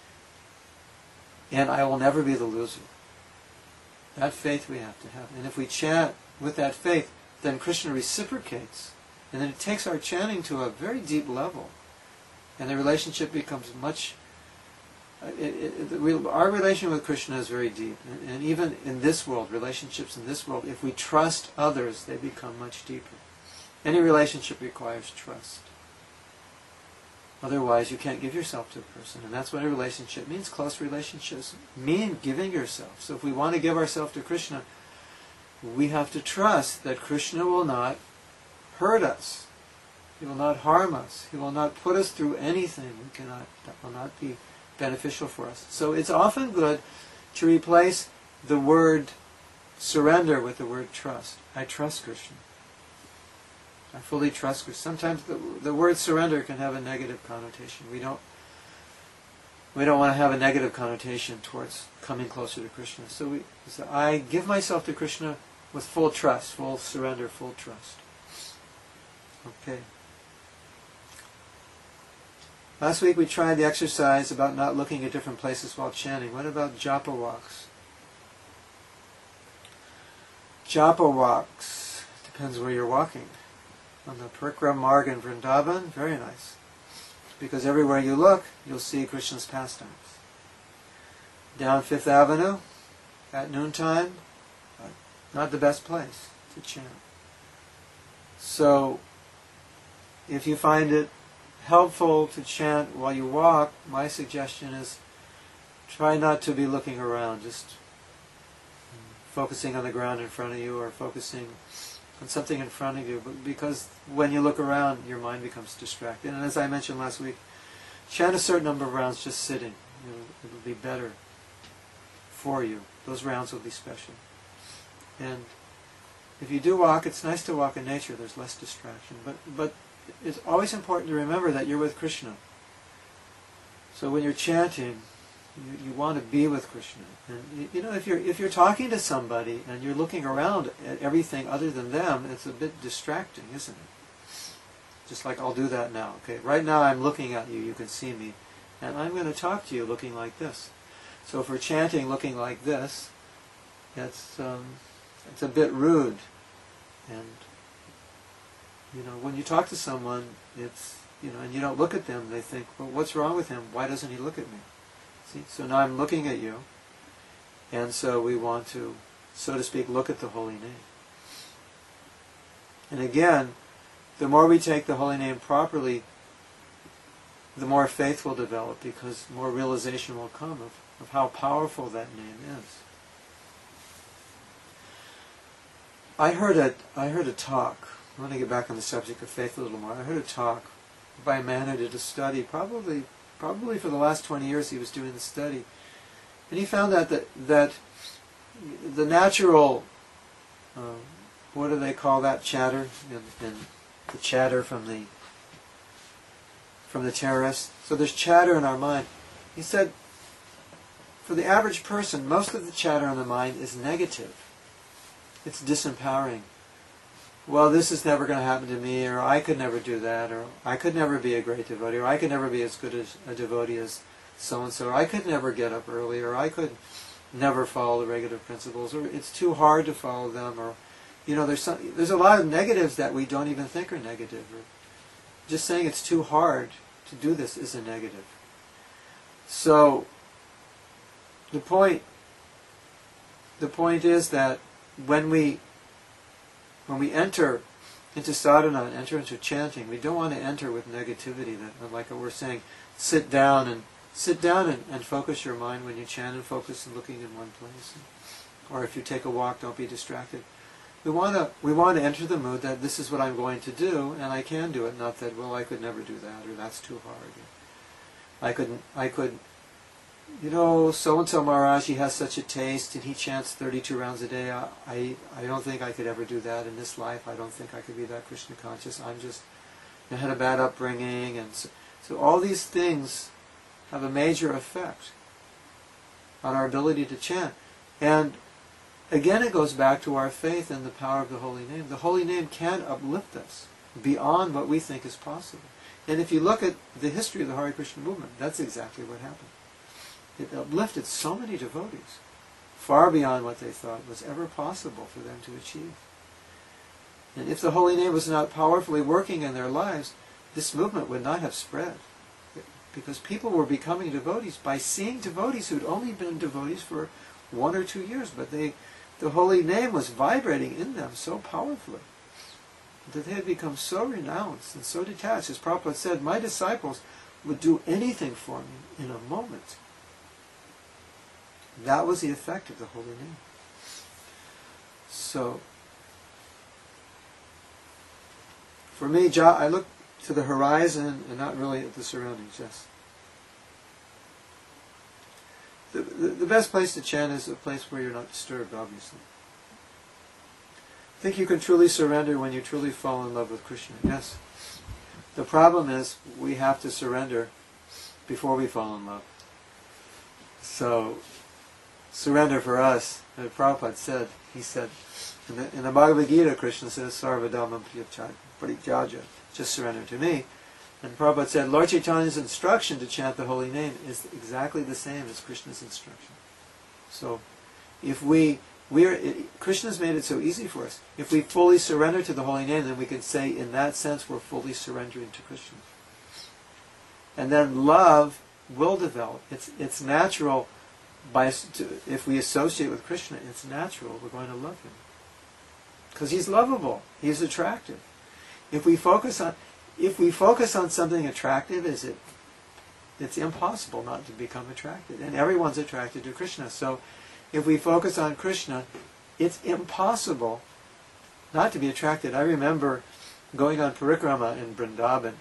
And I will never be the loser. That faith we have to have. And if we chant with that faith, then Krishna reciprocates. And then it takes our chanting to a very deep level. And the relationship becomes much... It, it, it, our relation with Krishna is very deep. And, and even in this world, relationships in this world, if we trust others, they become much deeper. Any relationship requires trust. Otherwise, you can't give yourself to a person. And that's what a relationship means. Close relationships mean giving yourself. So if we want to give ourselves to Krishna, we have to trust that Krishna will not hurt us. He will not harm us. He will not put us through anything we cannot, that will not be beneficial for us. So it's often good to replace the word surrender with the word trust. I trust Krishna. I fully trust Krishna. Sometimes the, the word surrender can have a negative connotation. We don't we don't want to have a negative connotation towards coming closer to Krishna. So we so I give myself to Krishna with full trust, full surrender, full trust. Okay. Last week we tried the exercise about not looking at different places while chanting. What about japa walks? Japa walks, depends where you're walking. On the Parikrama Marg in Vrindavan, very nice. Because everywhere you look, you'll see Krishna's pastimes. Down Fifth Avenue, at noontime, not the best place to chant. So, if you find it helpful to chant while you walk, my suggestion is try not to be looking around, just focusing on the ground in front of you or focusing on something in front of you, but because when you look around, your mind becomes distracted. And as I mentioned last week, chant a certain number of rounds just sitting. It'll, it'll be better for you. Those rounds will be special. And if you do walk, it's nice to walk in nature. There's less distraction. But but it's always important to remember that you're with Krishna. So when you're chanting, you, you want to be with Krishna. And you, you know, if you're if you're talking to somebody and you're looking around at everything other than them, it's a bit distracting, isn't it? Just like I'll do that now. Okay, right now I'm looking at you. You can see me, and I'm going to talk to you looking like this. So if we're chanting looking like this, it's um, it's a bit rude. And you know, when you talk to someone, it's, you know, and you don't look at them, they think, well, what's wrong with him? Why doesn't he look at me? See, so now I'm looking at you, and so we want to, so to speak, look at the holy name. And again, the more we take the holy name properly, the more faith will develop, because more realization will come of, of how powerful that name is. I heard a, I heard a talk. I want to get back on the subject of faith a little more. I heard a talk by a man who did a study, probably probably for the last twenty years he was doing the study. And he found out that, that the natural, uh, what do they call that, chatter? In, in the chatter from the, from the terrorists. So there's chatter in our mind. He said, for the average person, most of the chatter in the mind is negative. It's disempowering. Well, this is never going to happen to me, or I could never do that, or I could never be a great devotee, or I could never be as good as a devotee as so-and-so, or I could never get up early, or I could never follow the regular principles, or it's too hard to follow them, or you know, there's some, there's a lot of negatives that we don't even think are negative. Or just saying it's too hard to do this is a negative. So the point, the point is that when we, when we enter into sadhana and enter into chanting, we don't want to enter with negativity. That, like we're saying, sit down and sit down and, and focus your mind when you chant, and focus on looking in one place. Or if you take a walk, don't be distracted. We want to we want to enter the mood that this is what I'm going to do, and I can do it. Not that, well, I could never do that, or that's too hard. I could I could, you know, so and so Maharaj, he has such a taste, and he chants thirty-two rounds a day. I, I I don't think I could ever do that in this life. I don't think I could be that Krishna conscious. I'm just, I had a bad upbringing, and so, so all these things have a major effect on our ability to chant. And again, it goes back to our faith in the power of the Holy Name. The Holy Name can uplift us beyond what we think is possible. And if you look at the history of the Hare Krishna movement, that's exactly what happened. It uplifted so many devotees, far beyond what they thought was ever possible for them to achieve. And if the Holy Name was not powerfully working in their lives, this movement would not have spread. Because people were becoming devotees by seeing devotees who'd only been devotees for one or two years, but they, the Holy Name was vibrating in them so powerfully that they had become so renounced and so detached. As Prabhupada said, my disciples would do anything for me in a moment. That was the effect of the Holy Name. So, for me, I look to the horizon and not really at the surroundings, yes. The, the, the best place to chant is a place where you're not disturbed, obviously. I think you can truly surrender when you truly fall in love with Krishna, yes. The problem is we have to surrender before we fall in love. So, surrender for us, as Prabhupada said, he said, in the, in the Bhagavad Gita, Krishna says, Sarvadhamam Parityajya, just surrender to me. And Prabhupada said, Lord Chaitanya's instruction to chant the holy name is exactly the same as Krishna's instruction. So, if we, we are, it, Krishna's made it so easy for us. If we fully surrender to the holy name, then we can say, in that sense, we're fully surrendering to Krishna. And then love will develop. It's it's natural. By to, if we associate with Krishna, it's natural we're going to love him because he's lovable. He's attractive. If we focus on if we focus on something attractive, is it? It's impossible not to become attracted, and everyone's attracted to Krishna. So, if we focus on Krishna, it's impossible not to be attracted. I remember going on parikrama in Vrindavan.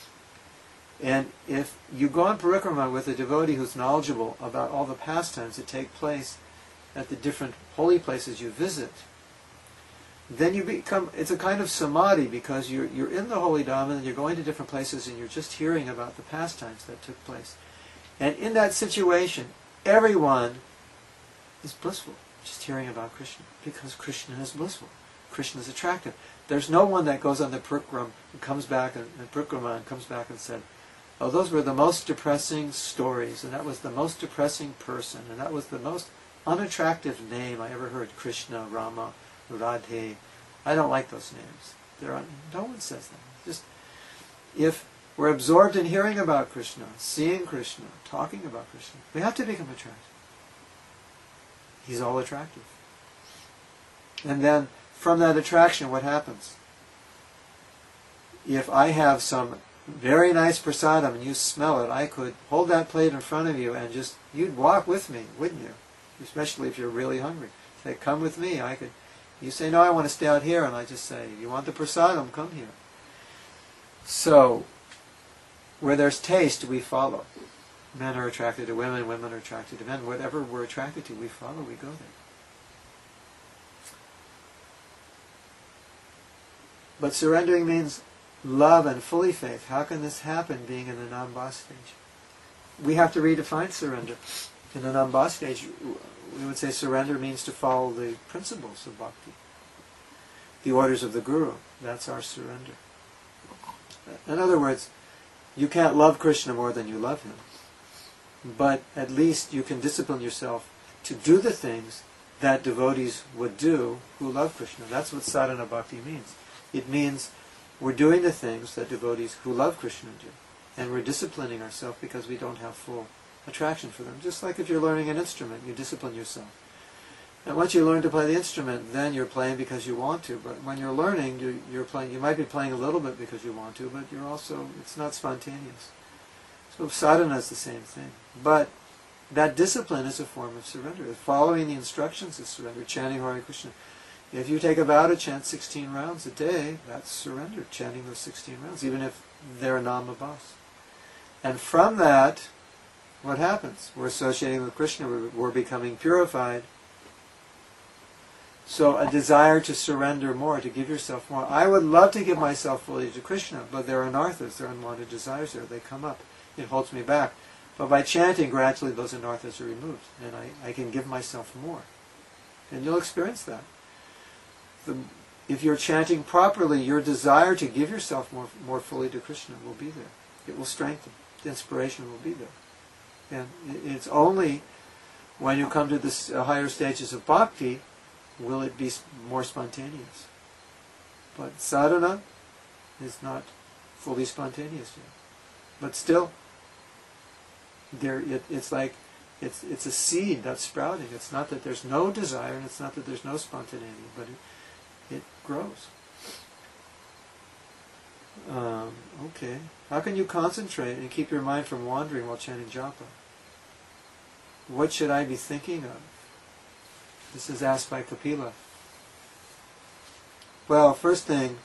And if you go on parikrama with a devotee who's knowledgeable about all the pastimes that take place at the different holy places you visit, then you become, it's a kind of samadhi because you're, you're in the holy Dhamma and you're going to different places and you're just hearing about the pastimes that took place. And in that situation, everyone is blissful, just hearing about Krishna, because Krishna is blissful. Krishna is attractive. There's no one that goes on the parikrama and comes back and, and parikrama and comes back and said, oh, those were the most depressing stories, and that was the most depressing person, and that was the most unattractive name I ever heard, Krishna, Rama, Radhe. I don't like those names. They're un- no one says that. Just if we're absorbed in hearing about Krishna, seeing Krishna, talking about Krishna, we have to become attractive. He's all attractive. And then from that attraction, what happens? If I have some very nice prasadam and you smell it, I could hold that plate in front of you and just, you'd walk with me, wouldn't you? Especially if you're really hungry. Say, come with me. I could. You say, no, I want to stay out here, and I just say, you want the prasadam, come here. So, where there's taste, we follow. Men are attracted to women, women are attracted to men. Whatever we're attracted to, we follow, we go there. But surrendering means love and fully faith. How can this happen being in the Namba stage? We have to redefine surrender. In the Namba stage, we would say surrender means to follow the principles of bhakti. The orders of the Guru. That's our surrender. In other words, you can't love Krishna more than you love him. But at least you can discipline yourself to do the things that devotees would do who love Krishna. That's what sadhana bhakti means. It means we're doing the things that devotees who love Krishna do. And we're disciplining ourselves because we don't have full attraction for them. Just like if you're learning an instrument, you discipline yourself. And once you learn to play the instrument, then you're playing because you want to. But when you're learning, you, you're playing. You might be playing a little bit because you want to, but you're also, it's not spontaneous. So sadhana is the same thing. But that discipline is a form of surrender. Following the instructions is surrender. Chanting Hare Krishna. If you take a vow to chant sixteen rounds a day, that's surrender, chanting those sixteen rounds, even if they're namabhas. And from that, what happens? We're associating with Krishna, we're, we're becoming purified. So a desire to surrender more, to give yourself more. I would love to give myself fully to Krishna, but there are anarthas, there are unwanted desires there. They come up. It holds me back. But by chanting, gradually those anarthas are removed, and I, I can give myself more. And you'll experience that. The, if you're chanting properly, your desire to give yourself more, more fully to Krishna will be there. It will strengthen. The inspiration will be there. And it's only when you come to the uh, higher stages of bhakti will it be more spontaneous. But sadhana is not fully spontaneous yet. But still, there it, it's like it's it's a seed that's sprouting. It's not that there's no desire, and it's not that there's no spontaneity, but it, it grows. Um, okay. How can you concentrate and keep your mind from wandering while chanting japa? What should I be thinking of? This is asked by Kapila. Well, first thing,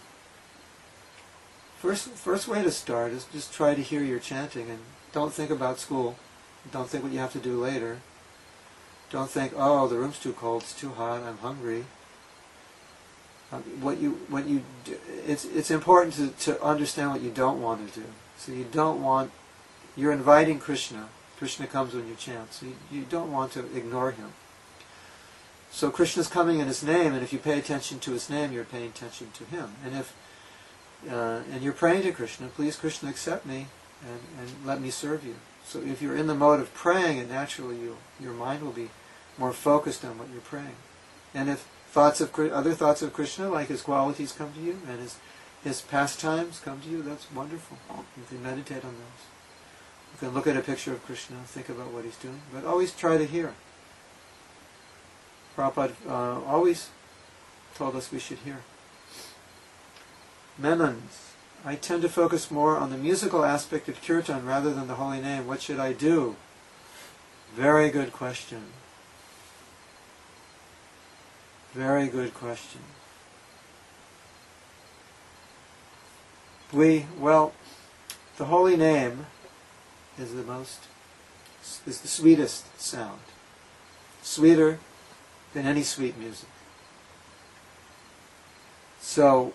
first first way to start is just try to hear your chanting and don't think about school. Don't think what you have to do later. Don't think, oh, the room's too cold, it's too hot, I'm hungry. Um, what you what you do, it's it's important to, to understand what you don't want to do. So you don't want, you're inviting Krishna. Krishna comes when you chant. So you, you don't want to ignore him. So Krishna's coming in his name, and if you pay attention to his name, you're paying attention to him. And if uh, and you're praying to Krishna, please Krishna accept me and, and let me serve you. So if you're in the mode of praying, and naturally you, your mind will be more focused on what you're praying. And if thoughts of other thoughts of Krishna, like his qualities, come to you, and his his pastimes come to you, that's wonderful. You can meditate on those. You can look at a picture of Krishna, think about what he's doing, but always try to hear. Prabhupada uh, always told us we should hear. Menons, I tend to focus more on the musical aspect of kirtan rather than the holy name. What should I do? Very good question. Very good question. We, well, the holy name is the most, is the sweetest sound. Sweeter than any sweet music. So,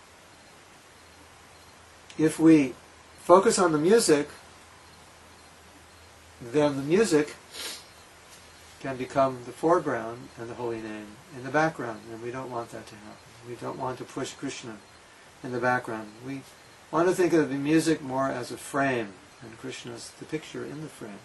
if we focus on the music, then the music can become the foreground and the holy name in the background, and we don't want that to happen. We don't want to push Krishna in the background. We want to think of the music more as a frame, and Krishna's the picture in the frame,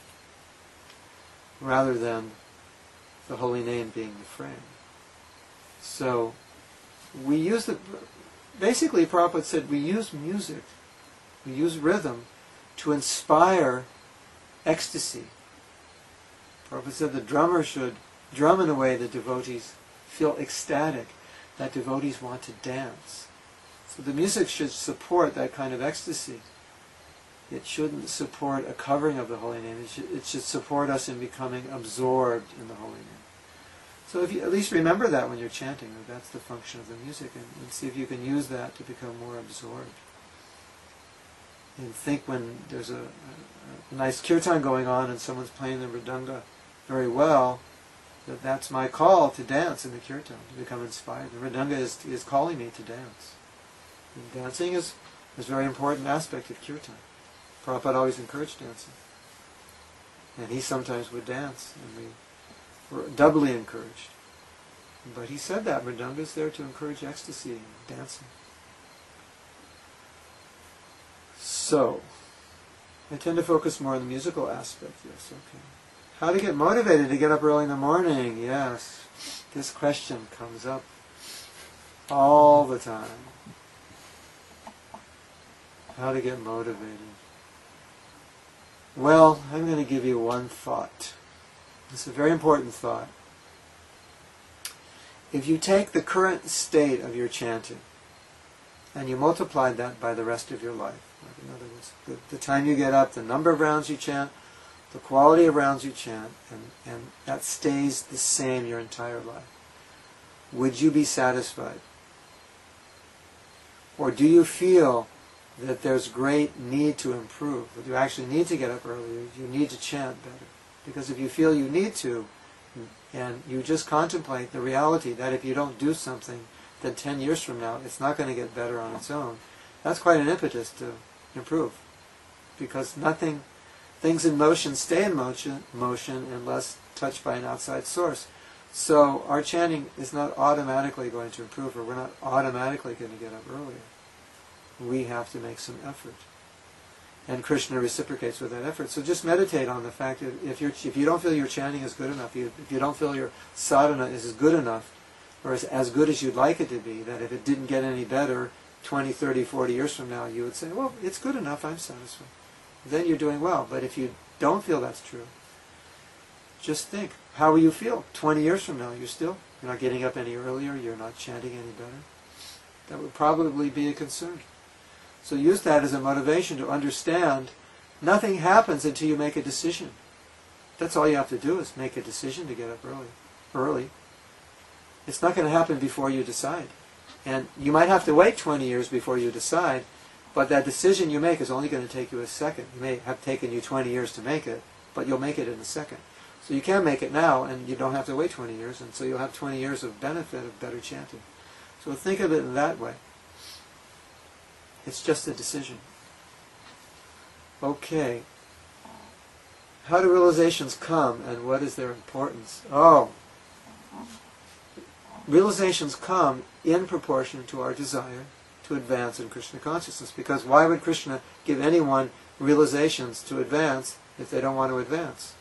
rather than the holy name being the frame. So, we use the... Basically, Prabhupada said we use music, we use rhythm to inspire ecstasy. Prabhupada said the drummer should drum in a way that devotees feel ecstatic, that devotees want to dance. So the music should support that kind of ecstasy. It shouldn't support a covering of the holy name. It should, it should support us in becoming absorbed in the holy name. So if you at least remember that when you're chanting, that that's the function of the music, and, and see if you can use that to become more absorbed. And think when there's a, a, a nice kirtan going on and someone's playing the mridanga very well, that that's my call to dance in the kirtan, to become inspired. The mridanga is, is calling me to dance. And dancing is, is a very important aspect of kirtan. Prabhupada always encouraged dancing. And he sometimes would dance, and we were doubly encouraged. But he said that mridanga is there to encourage ecstasy and dancing. So, I tend to focus more on the musical aspect. Yes, okay. How to get motivated to get up early in the morning? Yes. This question comes up all the time. How to get motivated. Well, I'm going to give you one thought. It's a very important thought. If you take the current state of your chanting and you multiply that by the rest of your life, like in other words, the, the time you get up, the number of rounds you chant, the quality of rounds you chant, and, and that stays the same your entire life, would you be satisfied? Or do you feel that there's great need to improve, that you actually need to get up earlier, you need to chant better? Because if you feel you need to, and you just contemplate the reality that if you don't do something, then ten years from now it's not going to get better on its own, that's quite an impetus to improve. Because nothing, things in motion stay in motion, motion unless touched by an outside source. So our chanting is not automatically going to improve, or we're not automatically going to get up earlier. We have to make some effort. And Krishna reciprocates with that effort. So just meditate on the fact that if, you're, if you don't feel your chanting is good enough, you, if you don't feel your sadhana is good enough, or is as good as you'd like it to be, that if it didn't get any better twenty, thirty, forty years from now, you would say, well, it's good enough, I'm satisfied. Then you're doing well. But if you don't feel that's true, just think, how will you feel twenty years from now? You're still, you're not getting up any earlier, you're not chanting any better. That would probably be a concern. So use that as a motivation to understand nothing happens until you make a decision. That's all you have to do, is make a decision to get up early. Early. It's not going to happen before you decide. And you might have to wait twenty years before you decide, but that decision you make is only going to take you a second. It may have taken you twenty years to make it, but you'll make it in a second. So you can make it now, and you don't have to wait twenty years, and so you'll have twenty years of benefit of better chanting. So think of it in that way. It's just a decision. Okay. How do realizations come, and what is their importance? Oh. Realizations come in proportion to our desire to advance in Krishna consciousness. Because why would Krishna give anyone realizations to advance if they don't want to advance?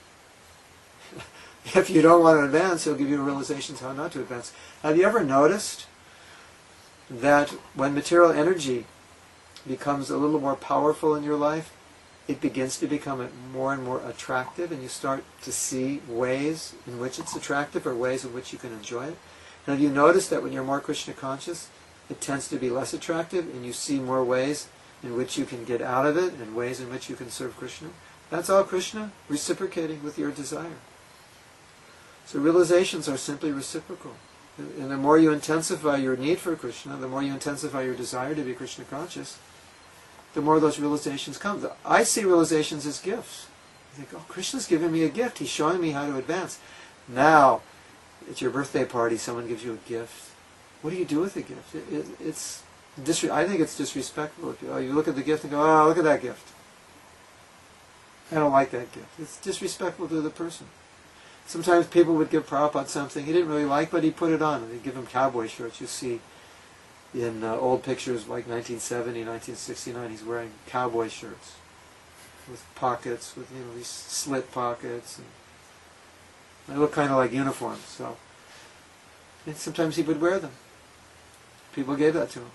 If you don't want to advance, he'll give you realizations how not to advance. Have you ever noticed that when material energy becomes a little more powerful in your life, it begins to become more and more attractive, and you start to see ways in which it's attractive, or ways in which you can enjoy it? And have you noticed that when you're more Krishna conscious, it tends to be less attractive, and you see more ways in which you can get out of it, and ways in which you can serve Krishna? That's all Krishna reciprocating with your desire. So realizations are simply reciprocal. And the more you intensify your need for Krishna, the more you intensify your desire to be Krishna conscious, the more those realizations come. I see realizations as gifts. I think, oh, Krishna's giving me a gift. He's showing me how to advance. Now, at your birthday party, someone gives you a gift. What do you do with the gift? It, it, it's disre- I think it's disrespectful. If you, oh, you look at the gift and go, oh, look at that gift. I don't like that gift. It's disrespectful to the person. Sometimes people would give Prabhupada something he didn't really like, but he put it on. And they'd give him cowboy shirts. You see in uh, old pictures like nineteen seventy, nineteen sixty-nine, he's wearing cowboy shirts with pockets, with you know these slit pockets, and they look kind of like uniforms. So, and sometimes he would wear them. People gave that to him.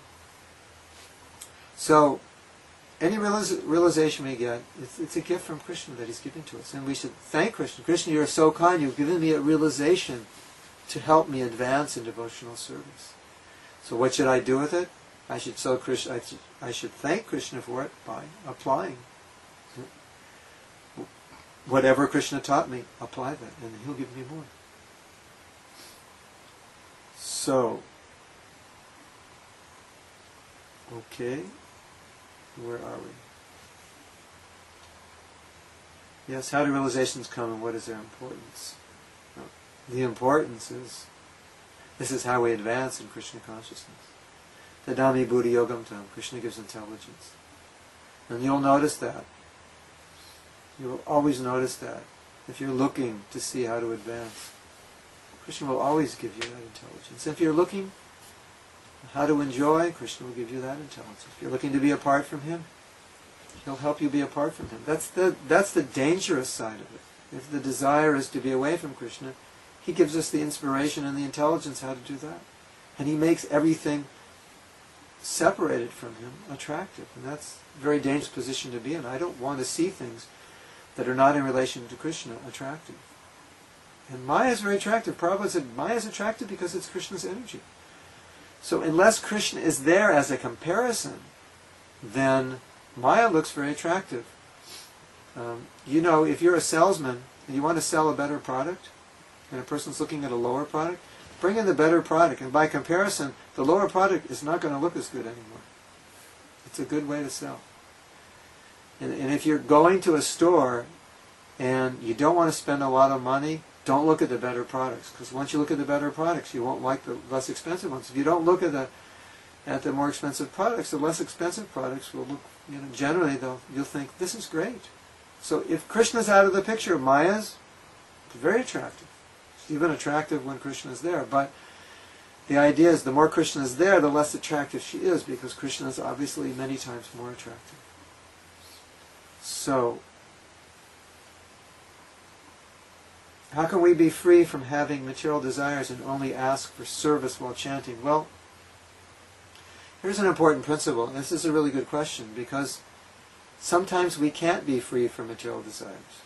So, any realiz- realization we get, it's, it's a gift from Krishna that he's giving to us, and we should thank Krishna. Krishna, you're so kind. You've given me a realization to help me advance in devotional service. So what should I do with it? I should so Krishna. I should, I should thank Krishna for it by applying whatever Krishna taught me. Apply that, and he'll give me more. So, okay, where are we? Yes, how do realizations come, and what is their importance? Well, the importance is, this is how we advance in Krishna consciousness. Tadami buddhi yogam tam. Krishna gives intelligence. And you'll notice that. You'll always notice that. If you're looking to see how to advance, Krishna will always give you that intelligence. If you're looking how to enjoy, Krishna will give you that intelligence. If you're looking to be apart from him, he'll help you be apart from him. That's the, that's the dangerous side of it. If the desire is to be away from Krishna, He gives us the inspiration and the intelligence how to do that. And he makes everything separated from him attractive. And that's a very dangerous position to be in. I don't want to see things that are not in relation to Krishna attractive. And Maya is very attractive. Prabhupada said Maya is attractive because it's Krishna's energy. So unless Krishna is there as a comparison, then Maya looks very attractive. Um, you know, if you're a salesman and you want to sell a better product, and a person's looking at a lower product, bring in the better product. And by comparison, the lower product is not going to look as good anymore. It's a good way to sell. And, and if you're going to a store and you don't want to spend a lot of money, don't look at the better products. Because once you look at the better products, you won't like the less expensive ones. If you don't look at the at the more expensive products, the less expensive products will look, you know, generally they'll, you'll think, this is great. So if Krishna's out of the picture, Maya's very attractive. It's even attractive when Krishna is there. But the idea is the more Krishna is there, the less attractive she is, because Krishna is obviously many times more attractive. So, how can we be free from having material desires and only ask for service while chanting? Well, here's an important principle. This is a really good question, because sometimes we can't be free from material desires.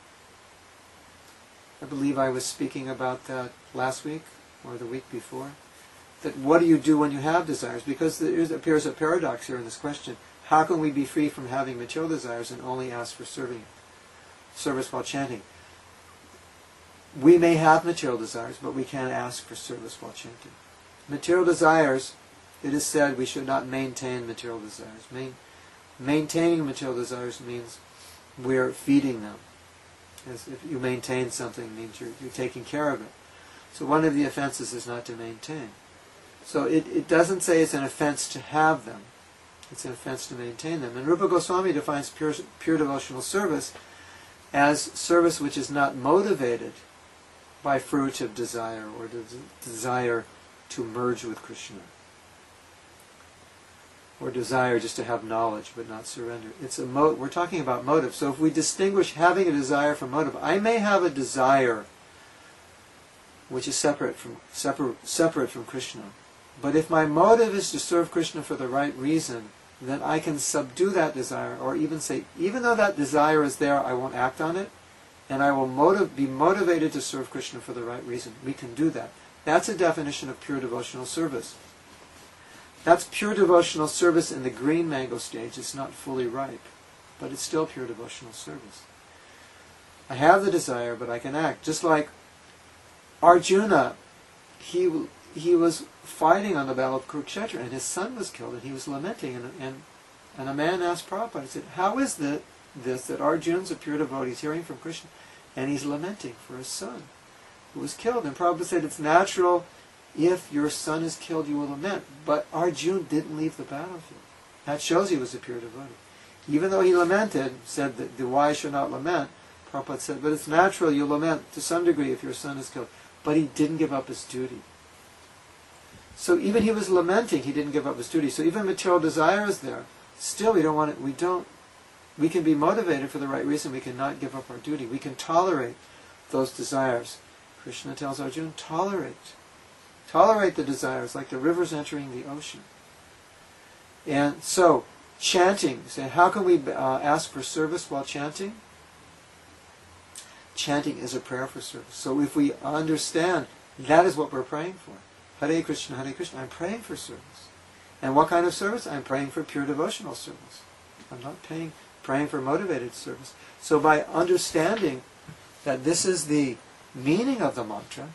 I believe I was speaking about that last week or the week before. That what do you do when you have desires? Because there appears a paradox here in this question. How can we be free from having material desires and only ask for serving, service while chanting? We may have material desires, but we can't ask for service while chanting. Material desires, it is said we should not maintain material desires. Main, maintaining material desires means we're feeding them. As if you maintain something, it means you're, you're taking care of it. So one of the offenses is not to maintain. So it, it doesn't say it's an offense to have them. It's an offense to maintain them. And Rupa Goswami defines pure, pure devotional service as service which is not motivated by fruitive desire or the desire to merge with Krishna, or desire just to have knowledge but not surrender. It's a mo- we're talking about motive. So if we distinguish having a desire from motive, I may have a desire which is separate from separate separate from Krishna, but if my motive is to serve Krishna for the right reason, then I can subdue that desire, or even say, even though that desire is there, I won't act on it, and I will motiv- be motivated to serve Krishna for the right reason. We can do that. That's a definition of pure devotional service. That's pure devotional service in the green mango stage. It's not fully ripe, but it's still pure devotional service. I have the desire, but I can act. Just like Arjuna, he he was fighting on the battle of Kurukshetra, and his son was killed, and he was lamenting. And and, and a man asked Prabhupada, he said, how is this, this that Arjuna's a pure devotee, he's hearing from Krishna, and he's lamenting for his son who was killed? And Prabhupada said, it's natural. If your son is killed, you will lament. But Arjuna didn't leave the battlefield. That shows he was a pure devotee. Even though he lamented, said that the wise should not lament, Prabhupada said, but it's natural, you lament to some degree if your son is killed. But he didn't give up his duty. So even he was lamenting, he didn't give up his duty. So even material desire is there. Still, we don't want it. We don't. We can be motivated for the right reason. We cannot give up our duty. We can tolerate those desires. Krishna tells Arjuna, tolerate. Tolerate the desires like the rivers entering the ocean. And so, chanting. Say, how can we uh, ask for service while chanting? Chanting is a prayer for service. So if we understand, that is what we're praying for. Hare Krishna, Hare Krishna. I'm praying for service. And what kind of service? I'm praying for pure devotional service. I'm not paying, praying for motivated service. So by understanding that this is the meaning of the mantra,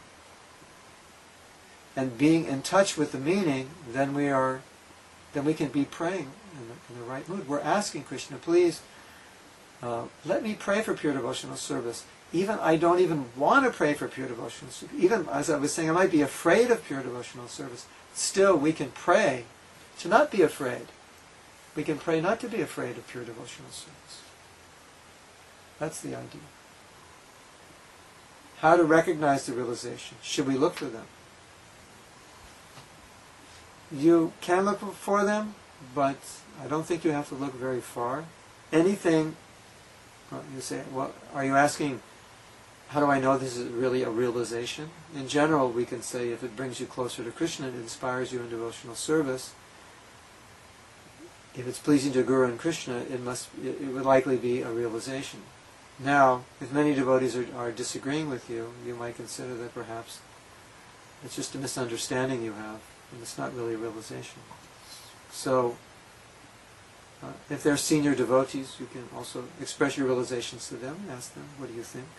and being in touch with the meaning, then we are, then we can be praying in the, in the right mood. We're asking Krishna, please, uh, let me pray for pure devotional service. Even I don't even want to pray for pure devotional service. Even as I was saying, I might be afraid of pure devotional service. Still, we can pray to not be afraid. We can pray not to be afraid of pure devotional service. That's the idea. How to recognize the realization. Should we look for them? You can look for them, but I don't think you have to look very far. Anything, well, you say, well, are you asking, how do I know this is really a realization? In general, we can say if it brings you closer to Krishna, it inspires you in devotional service. If it's pleasing to Guru and Krishna, it must it, it would likely be a realization. Now, if many devotees are, are disagreeing with you, you might consider that perhaps it's just a misunderstanding you have, and it's not really a realization. So, uh, if they're senior devotees, you can also express your realizations to them and ask them, what do you think?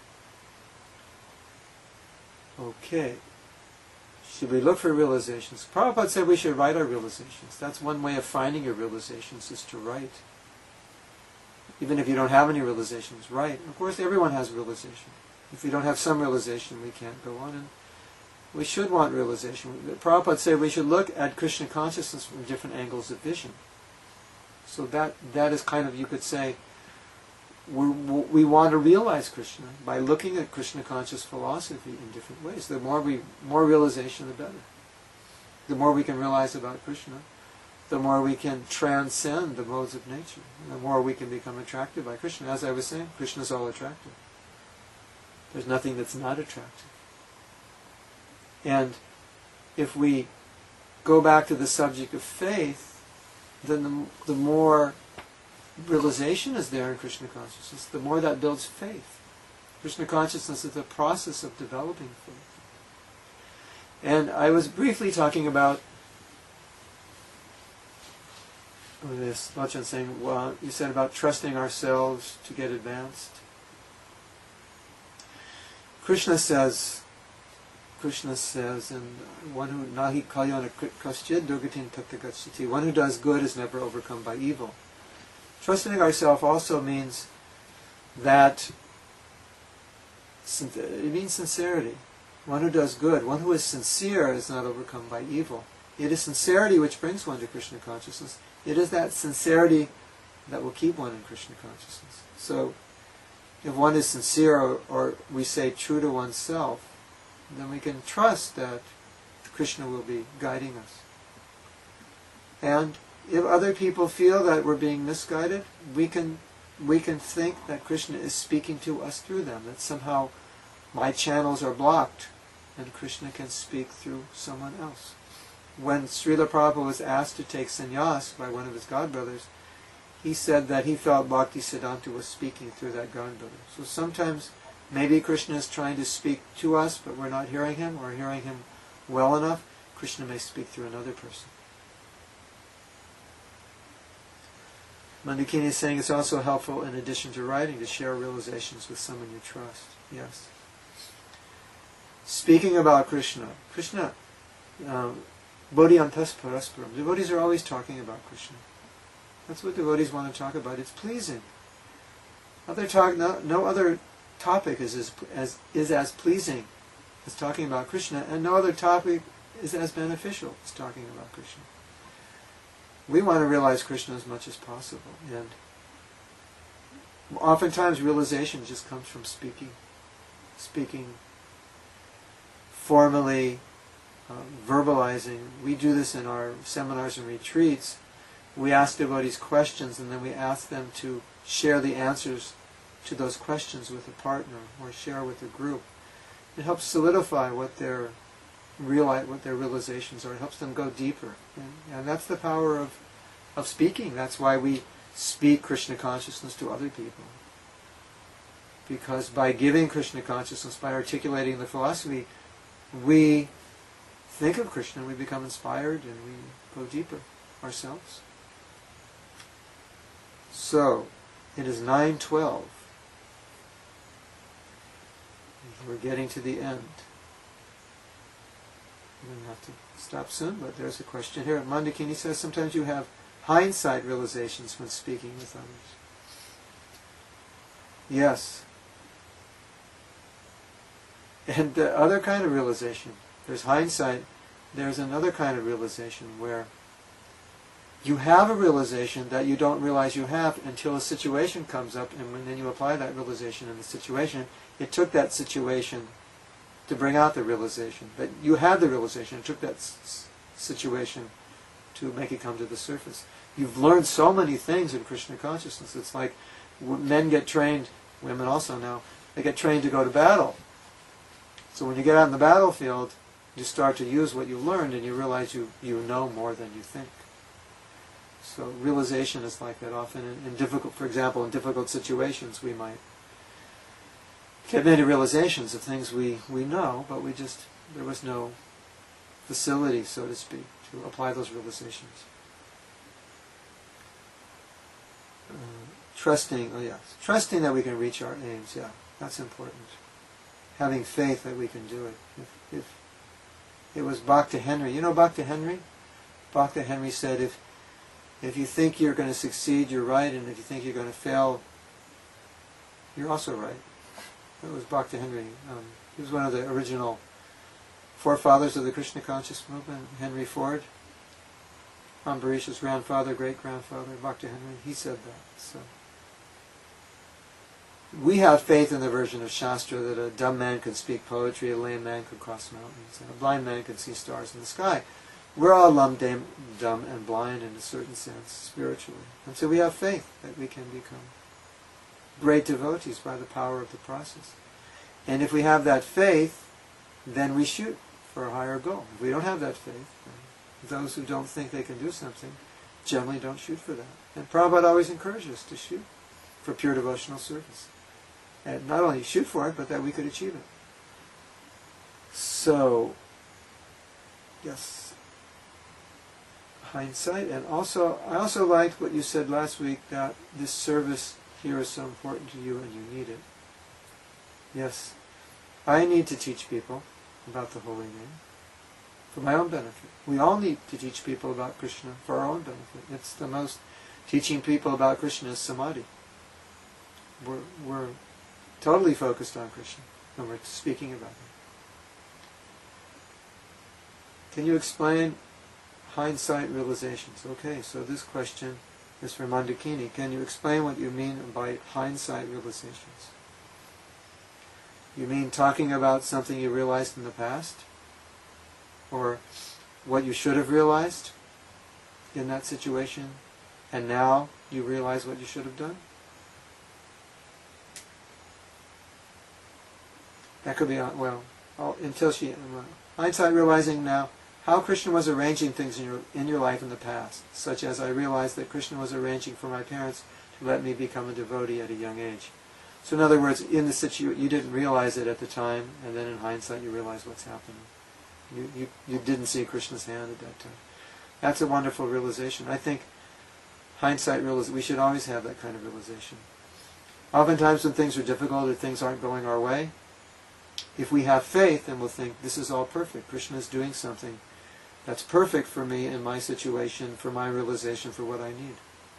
Okay. Should we look for realizations? Prabhupada said we should write our realizations. That's one way of finding your realizations, is to write. Even if you don't have any realizations, write. Of course, everyone has realization. If we don't have some realization, we can't go on. And we should want realization. Prabhupada said we should look at Krishna consciousness from different angles of vision. So that that is kind of, you could say, we're, we want to realize Krishna by looking at Krishna conscious philosophy in different ways. The more we, more realization, the better. The more we can realize about Krishna, the more we can transcend the modes of nature. The more we can become attracted by Krishna. As I was saying, Krishna is all attractive. There's nothing that's not attractive. And if we go back to the subject of faith, then the, the more realization is there in Krishna consciousness, the more that builds faith. Krishna consciousness is a process of developing faith. And I was briefly talking about this, Lachan saying, well, you said about trusting ourselves to get advanced. Krishna says, Krishna says, and one who nahi kalyana kaschid durgatin tattagacchati, one who does good is never overcome by evil. Trusting ourselves also means that it means sincerity. One who does good, one who is sincere is not overcome by evil. It is sincerity which brings one to Krishna consciousness. It is that sincerity that will keep one in Krishna consciousness. So, if one is sincere, or, or we say true to oneself, then we can trust that Krishna will be guiding us. And if other people feel that we're being misguided, we can we can think that Krishna is speaking to us through them, that somehow my channels are blocked and Krishna can speak through someone else. When Srila Prabhupada was asked to take sannyas by one of his godbrothers, he said that he felt Bhaktisiddhanta was speaking through that godbrother. So sometimes maybe Krishna is trying to speak to us, but we're not hearing him, or hearing him well enough. Krishna may speak through another person. Mandakini is saying it's also helpful, in addition to writing, to share realizations with someone you trust. Yes. Speaking about Krishna, Krishna, um, Bodhiantas Parasparam. Devotees are always talking about Krishna. That's what devotees want to talk about. It's pleasing. Other talk, no, no other topic is as, as is as pleasing as talking about Krishna, and no other topic is as beneficial as talking about Krishna. We want to realize Krishna as much as possible, and oftentimes realization just comes from speaking, speaking formally, uh, verbalizing. We do this in our seminars and retreats. We ask devotees questions, and then we ask them to share the answers to those questions with a partner or share with a group. It helps solidify what their realize, what their realizations are. It helps them go deeper, and, and that's the power of of speaking. That's why we speak Krishna consciousness to other people, because by giving Krishna consciousness, by articulating the philosophy, we think of Krishna, we become inspired, and we go deeper ourselves. So, it is nine twelve. We're getting to the end. We're going to have to stop soon, but there's a question here. Mandakini says, sometimes you have hindsight realizations when speaking with others. Yes. And the other kind of realization, there's hindsight, there's another kind of realization where you have a realization that you don't realize you have until a situation comes up, and when then you apply that realization in the situation. It took that situation to bring out the realization. But you had the realization, it took that s- situation to make it come to the surface. You've learned so many things in Krishna consciousness. It's like men get trained, women also now, they get trained to go to battle. So when you get out in the battlefield, you start to use what you learned and you realize you, you know more than you think. So realization is like that often in, in difficult, for example, in difficult situations we might get many realizations of things we, we know, but we just, there was no facility, so to speak, to apply those realizations. Uh, trusting, oh yes, trusting that we can reach our aims, yeah, that's important. Having faith that we can do it. If, if it was Bhakta Henry, you know Bhakta Henry? Bhakta Henry said, if if you think you're going to succeed, you're right, and if you think you're going to fail, you're also right. That was Bhakta Henry. Um, he was one of the original forefathers of the Krishna conscious movement. Henry Ford, Ambarish's grandfather, great-grandfather, Bhakta Henry, he said that. So we have faith in the version of Shastra that a dumb man could speak poetry, a lame man could cross mountains, and a blind man could see stars in the sky. We're all dumb, dumb and blind in a certain sense, spiritually. And so we have faith that we can become great devotees by the power of the process. And if we have that faith, then we shoot for a higher goal. If we don't have that faith, then those who don't think they can do something generally don't shoot for that. And Prabhupada always encourages us to shoot for pure devotional service. And not only shoot for it, but that we could achieve it. So, yes, hindsight. And also, I also liked what you said last week, that this service here is so important to you and you need it. Yes, I need to teach people about the holy name for my own benefit. We all need to teach people about Krishna for our own benefit. It's the most, teaching people about Krishna is samadhi. We're, we're totally focused on Krishna when we're speaking about him. Can you explain hindsight realizations? Okay, so this question is from Mandakini. Can you explain what you mean by hindsight realizations? You mean talking about something you realized in the past? Or what you should have realized in that situation, and now you realize what you should have done? That could be, well, until she, hindsight realizing now how Krishna was arranging things in your, in your life in the past, such as I realized that Krishna was arranging for my parents to let me become a devotee at a young age. So in other words, in the situation, you didn't realize it at the time, and then in hindsight you realize what's happening. You, you, you didn't see Krishna's hand at that time. That's a wonderful realization. I think hindsight realization, we should always have that kind of realization. Oftentimes when things are difficult or things aren't going our way, if we have faith, then we'll think, this is all perfect. Krishna is doing something that's perfect for me in my situation, for my realization, for what I need.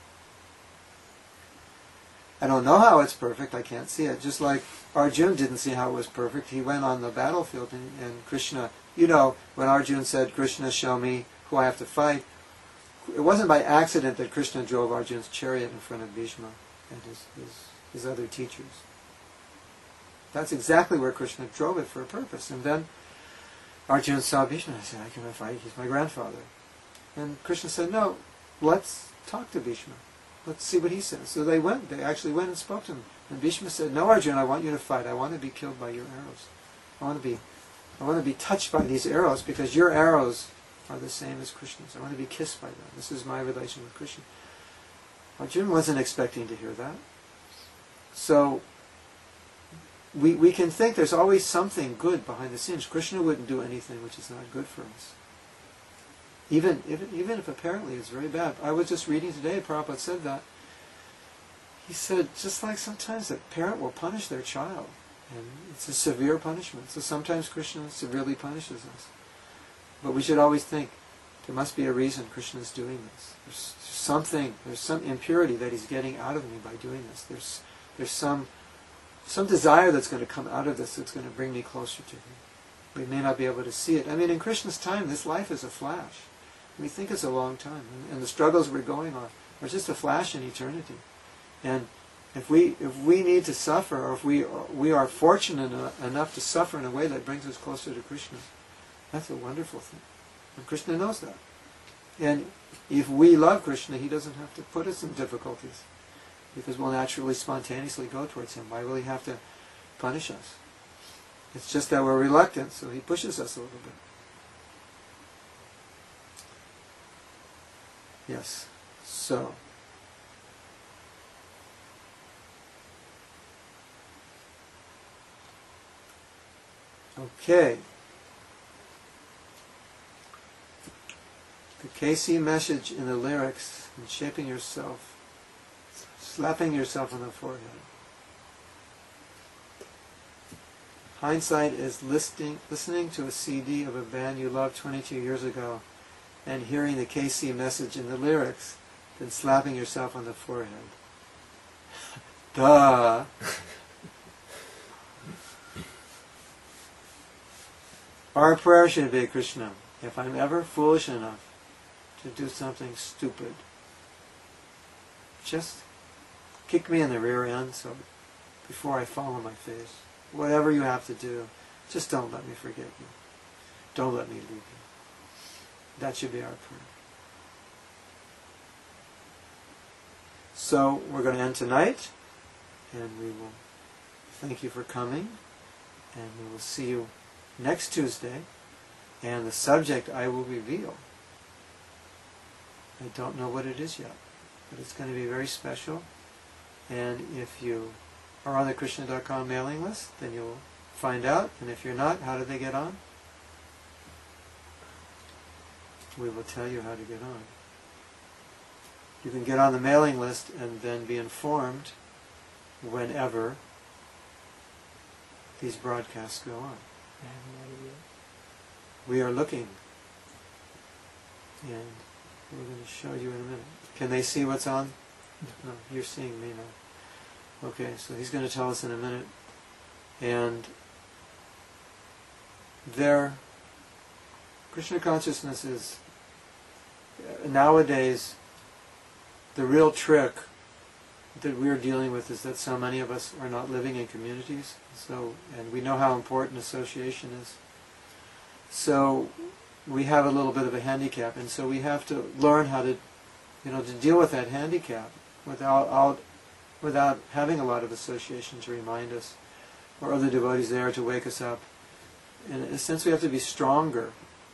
I don't know how it's perfect, I can't see it. Just like Arjuna didn't see how it was perfect. He went on the battlefield and, and Krishna, you know, when Arjuna said, Krishna, show me who I have to fight, it wasn't by accident that Krishna drove Arjuna's chariot in front of Bhishma and his, his, his other teachers. That's exactly where Krishna drove it for a purpose. And then Arjuna saw Bhishma and said, I cannot fight, he's my grandfather. And Krishna said, no, let's talk to Bhishma. Let's see what he says. So they went, they actually went and spoke to him. And Bhishma said, no, Arjuna, I want you to fight. I want to be killed by your arrows. I want to be, I want to be touched by these arrows because your arrows are the same as Krishna's. I want to be kissed by them. This is my relation with Krishna. Arjuna wasn't expecting to hear that. So we, we can think there's always something good behind the scenes. Krishna wouldn't do anything which is not good for us. Even, even, even if apparently it's very bad. I was just reading today, Prabhupada said that. He said, just like sometimes a parent will punish their child, and it's a severe punishment. So sometimes Krishna severely punishes us. But we should always think, there must be a reason Krishna is doing this. There's something, there's some impurity that he's getting out of me by doing this. There's, there's some, some desire that's going to come out of this that's going to bring me closer to him. We may not be able to see it. I mean, in Krishna's time, this life is a flash. We think it's a long time, and, and the struggles we're going on are just a flash in eternity. And if we if we need to suffer, or if we are, we are fortunate enough, enough to suffer in a way that brings us closer to Krishna, that's a wonderful thing. And Krishna knows that. And if we love Krishna, he doesn't have to put us in difficulties, because we'll naturally, spontaneously go towards him. Why will he have to punish us? It's just that we're reluctant, so he pushes us a little bit. Yes. So. Okay. The K C message in the lyrics, in shaping yourself, slapping yourself on the forehead. Hindsight is listening, listening to a C D of a band you loved twenty-two years ago and hearing the K C message in the lyrics, then slapping yourself on the forehead. Duh! Our prayer should be, Krishna, if I'm ever foolish enough to do something stupid, just kick me in the rear end so before I fall on my face. Whatever you have to do, just don't let me forget you. Don't let me leave you. That should be our prayer. So we're going to end tonight, and we will thank you for coming, and we will see you next Tuesday, and the subject I will reveal. I don't know what it is yet, but it's going to be very special, and if you are on the Krishna dot com mailing list, then you'll find out, and if you're not, how do they get on? We will tell you how to get on. You can get on the mailing list and then be informed whenever these broadcasts go on. We are looking, and we're going to show you in a minute. Can they see what's on? No, you're seeing me now. Okay, so he's going to tell us in a minute. And their Krishna consciousness is, uh, nowadays, the real trick that we're dealing with is that so many of us are not living in communities. So, and we know how important association is. So we have a little bit of a handicap, and so we have to learn how to, you know, to deal with that handicap without out, without having a lot of association to remind us, or other devotees there to wake us up. In a sense, we have to be stronger,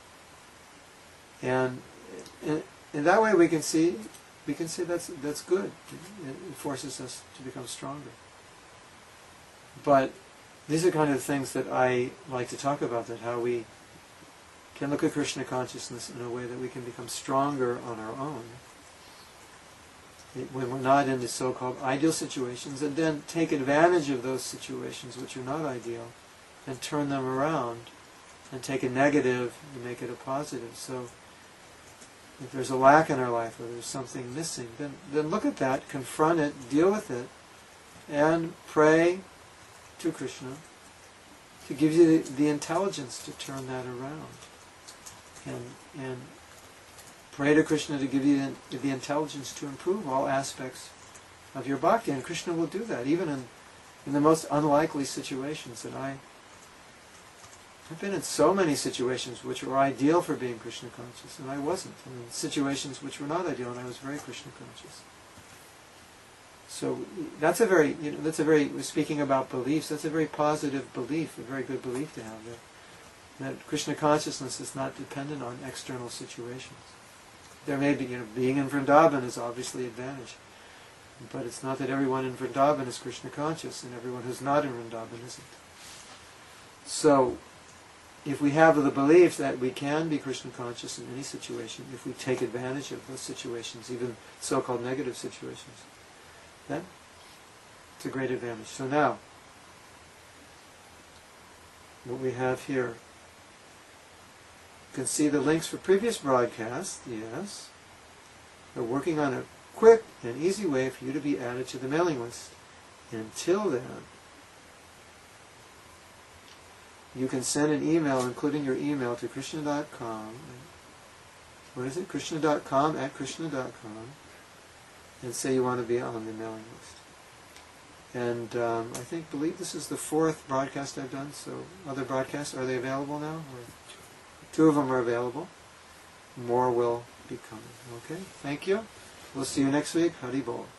and in, in that way we can see, we can see that's that's good. It, it forces us to become stronger. But these are kind of things that I like to talk about, that how we can look at Krishna consciousness in a way that we can become stronger on our own when we're not in the so-called ideal situations, and then take advantage of those situations which are not ideal and turn them around and take a negative and make it a positive. So if there's a lack in our life, or there's something missing, then, then look at that, confront it, deal with it, and pray to Krishna to give you the, the intelligence to turn that around. And, and pray to Krishna to give you the, the intelligence to improve all aspects of your bhakti. And Krishna will do that, even in, in the most unlikely situations. And I, I've been in so many situations which were ideal for being Krishna conscious, and I wasn't. And in situations which were not ideal, and I was very Krishna conscious. So that's a very, you know, that's a very, speaking about beliefs, that's a very positive belief, a very good belief to have, that, that Krishna consciousness is not dependent on external situations. There may be, you know, being in Vrindavan is obviously an advantage, but it's not that everyone in Vrindavan is Krishna conscious, and everyone who's not in Vrindavan isn't. So, if we have the belief that we can be Krishna conscious in any situation, if we take advantage of those situations, even so-called negative situations, then it's a great advantage. So now, what we have here, you can see the links for previous broadcasts, yes. We're working on a quick and easy way for you to be added to the mailing list. Until then, you can send an email, including your email, to Krishna dot com. What is it? Krishna dot com at Krishna dot com, and say you want to be on the mailing list. And um, I think, believe this is the fourth broadcast I've done. So other broadcasts, are they available now? Or two of them are available. More will be coming. Okay. Thank you. We'll see you next week. Hari Bol.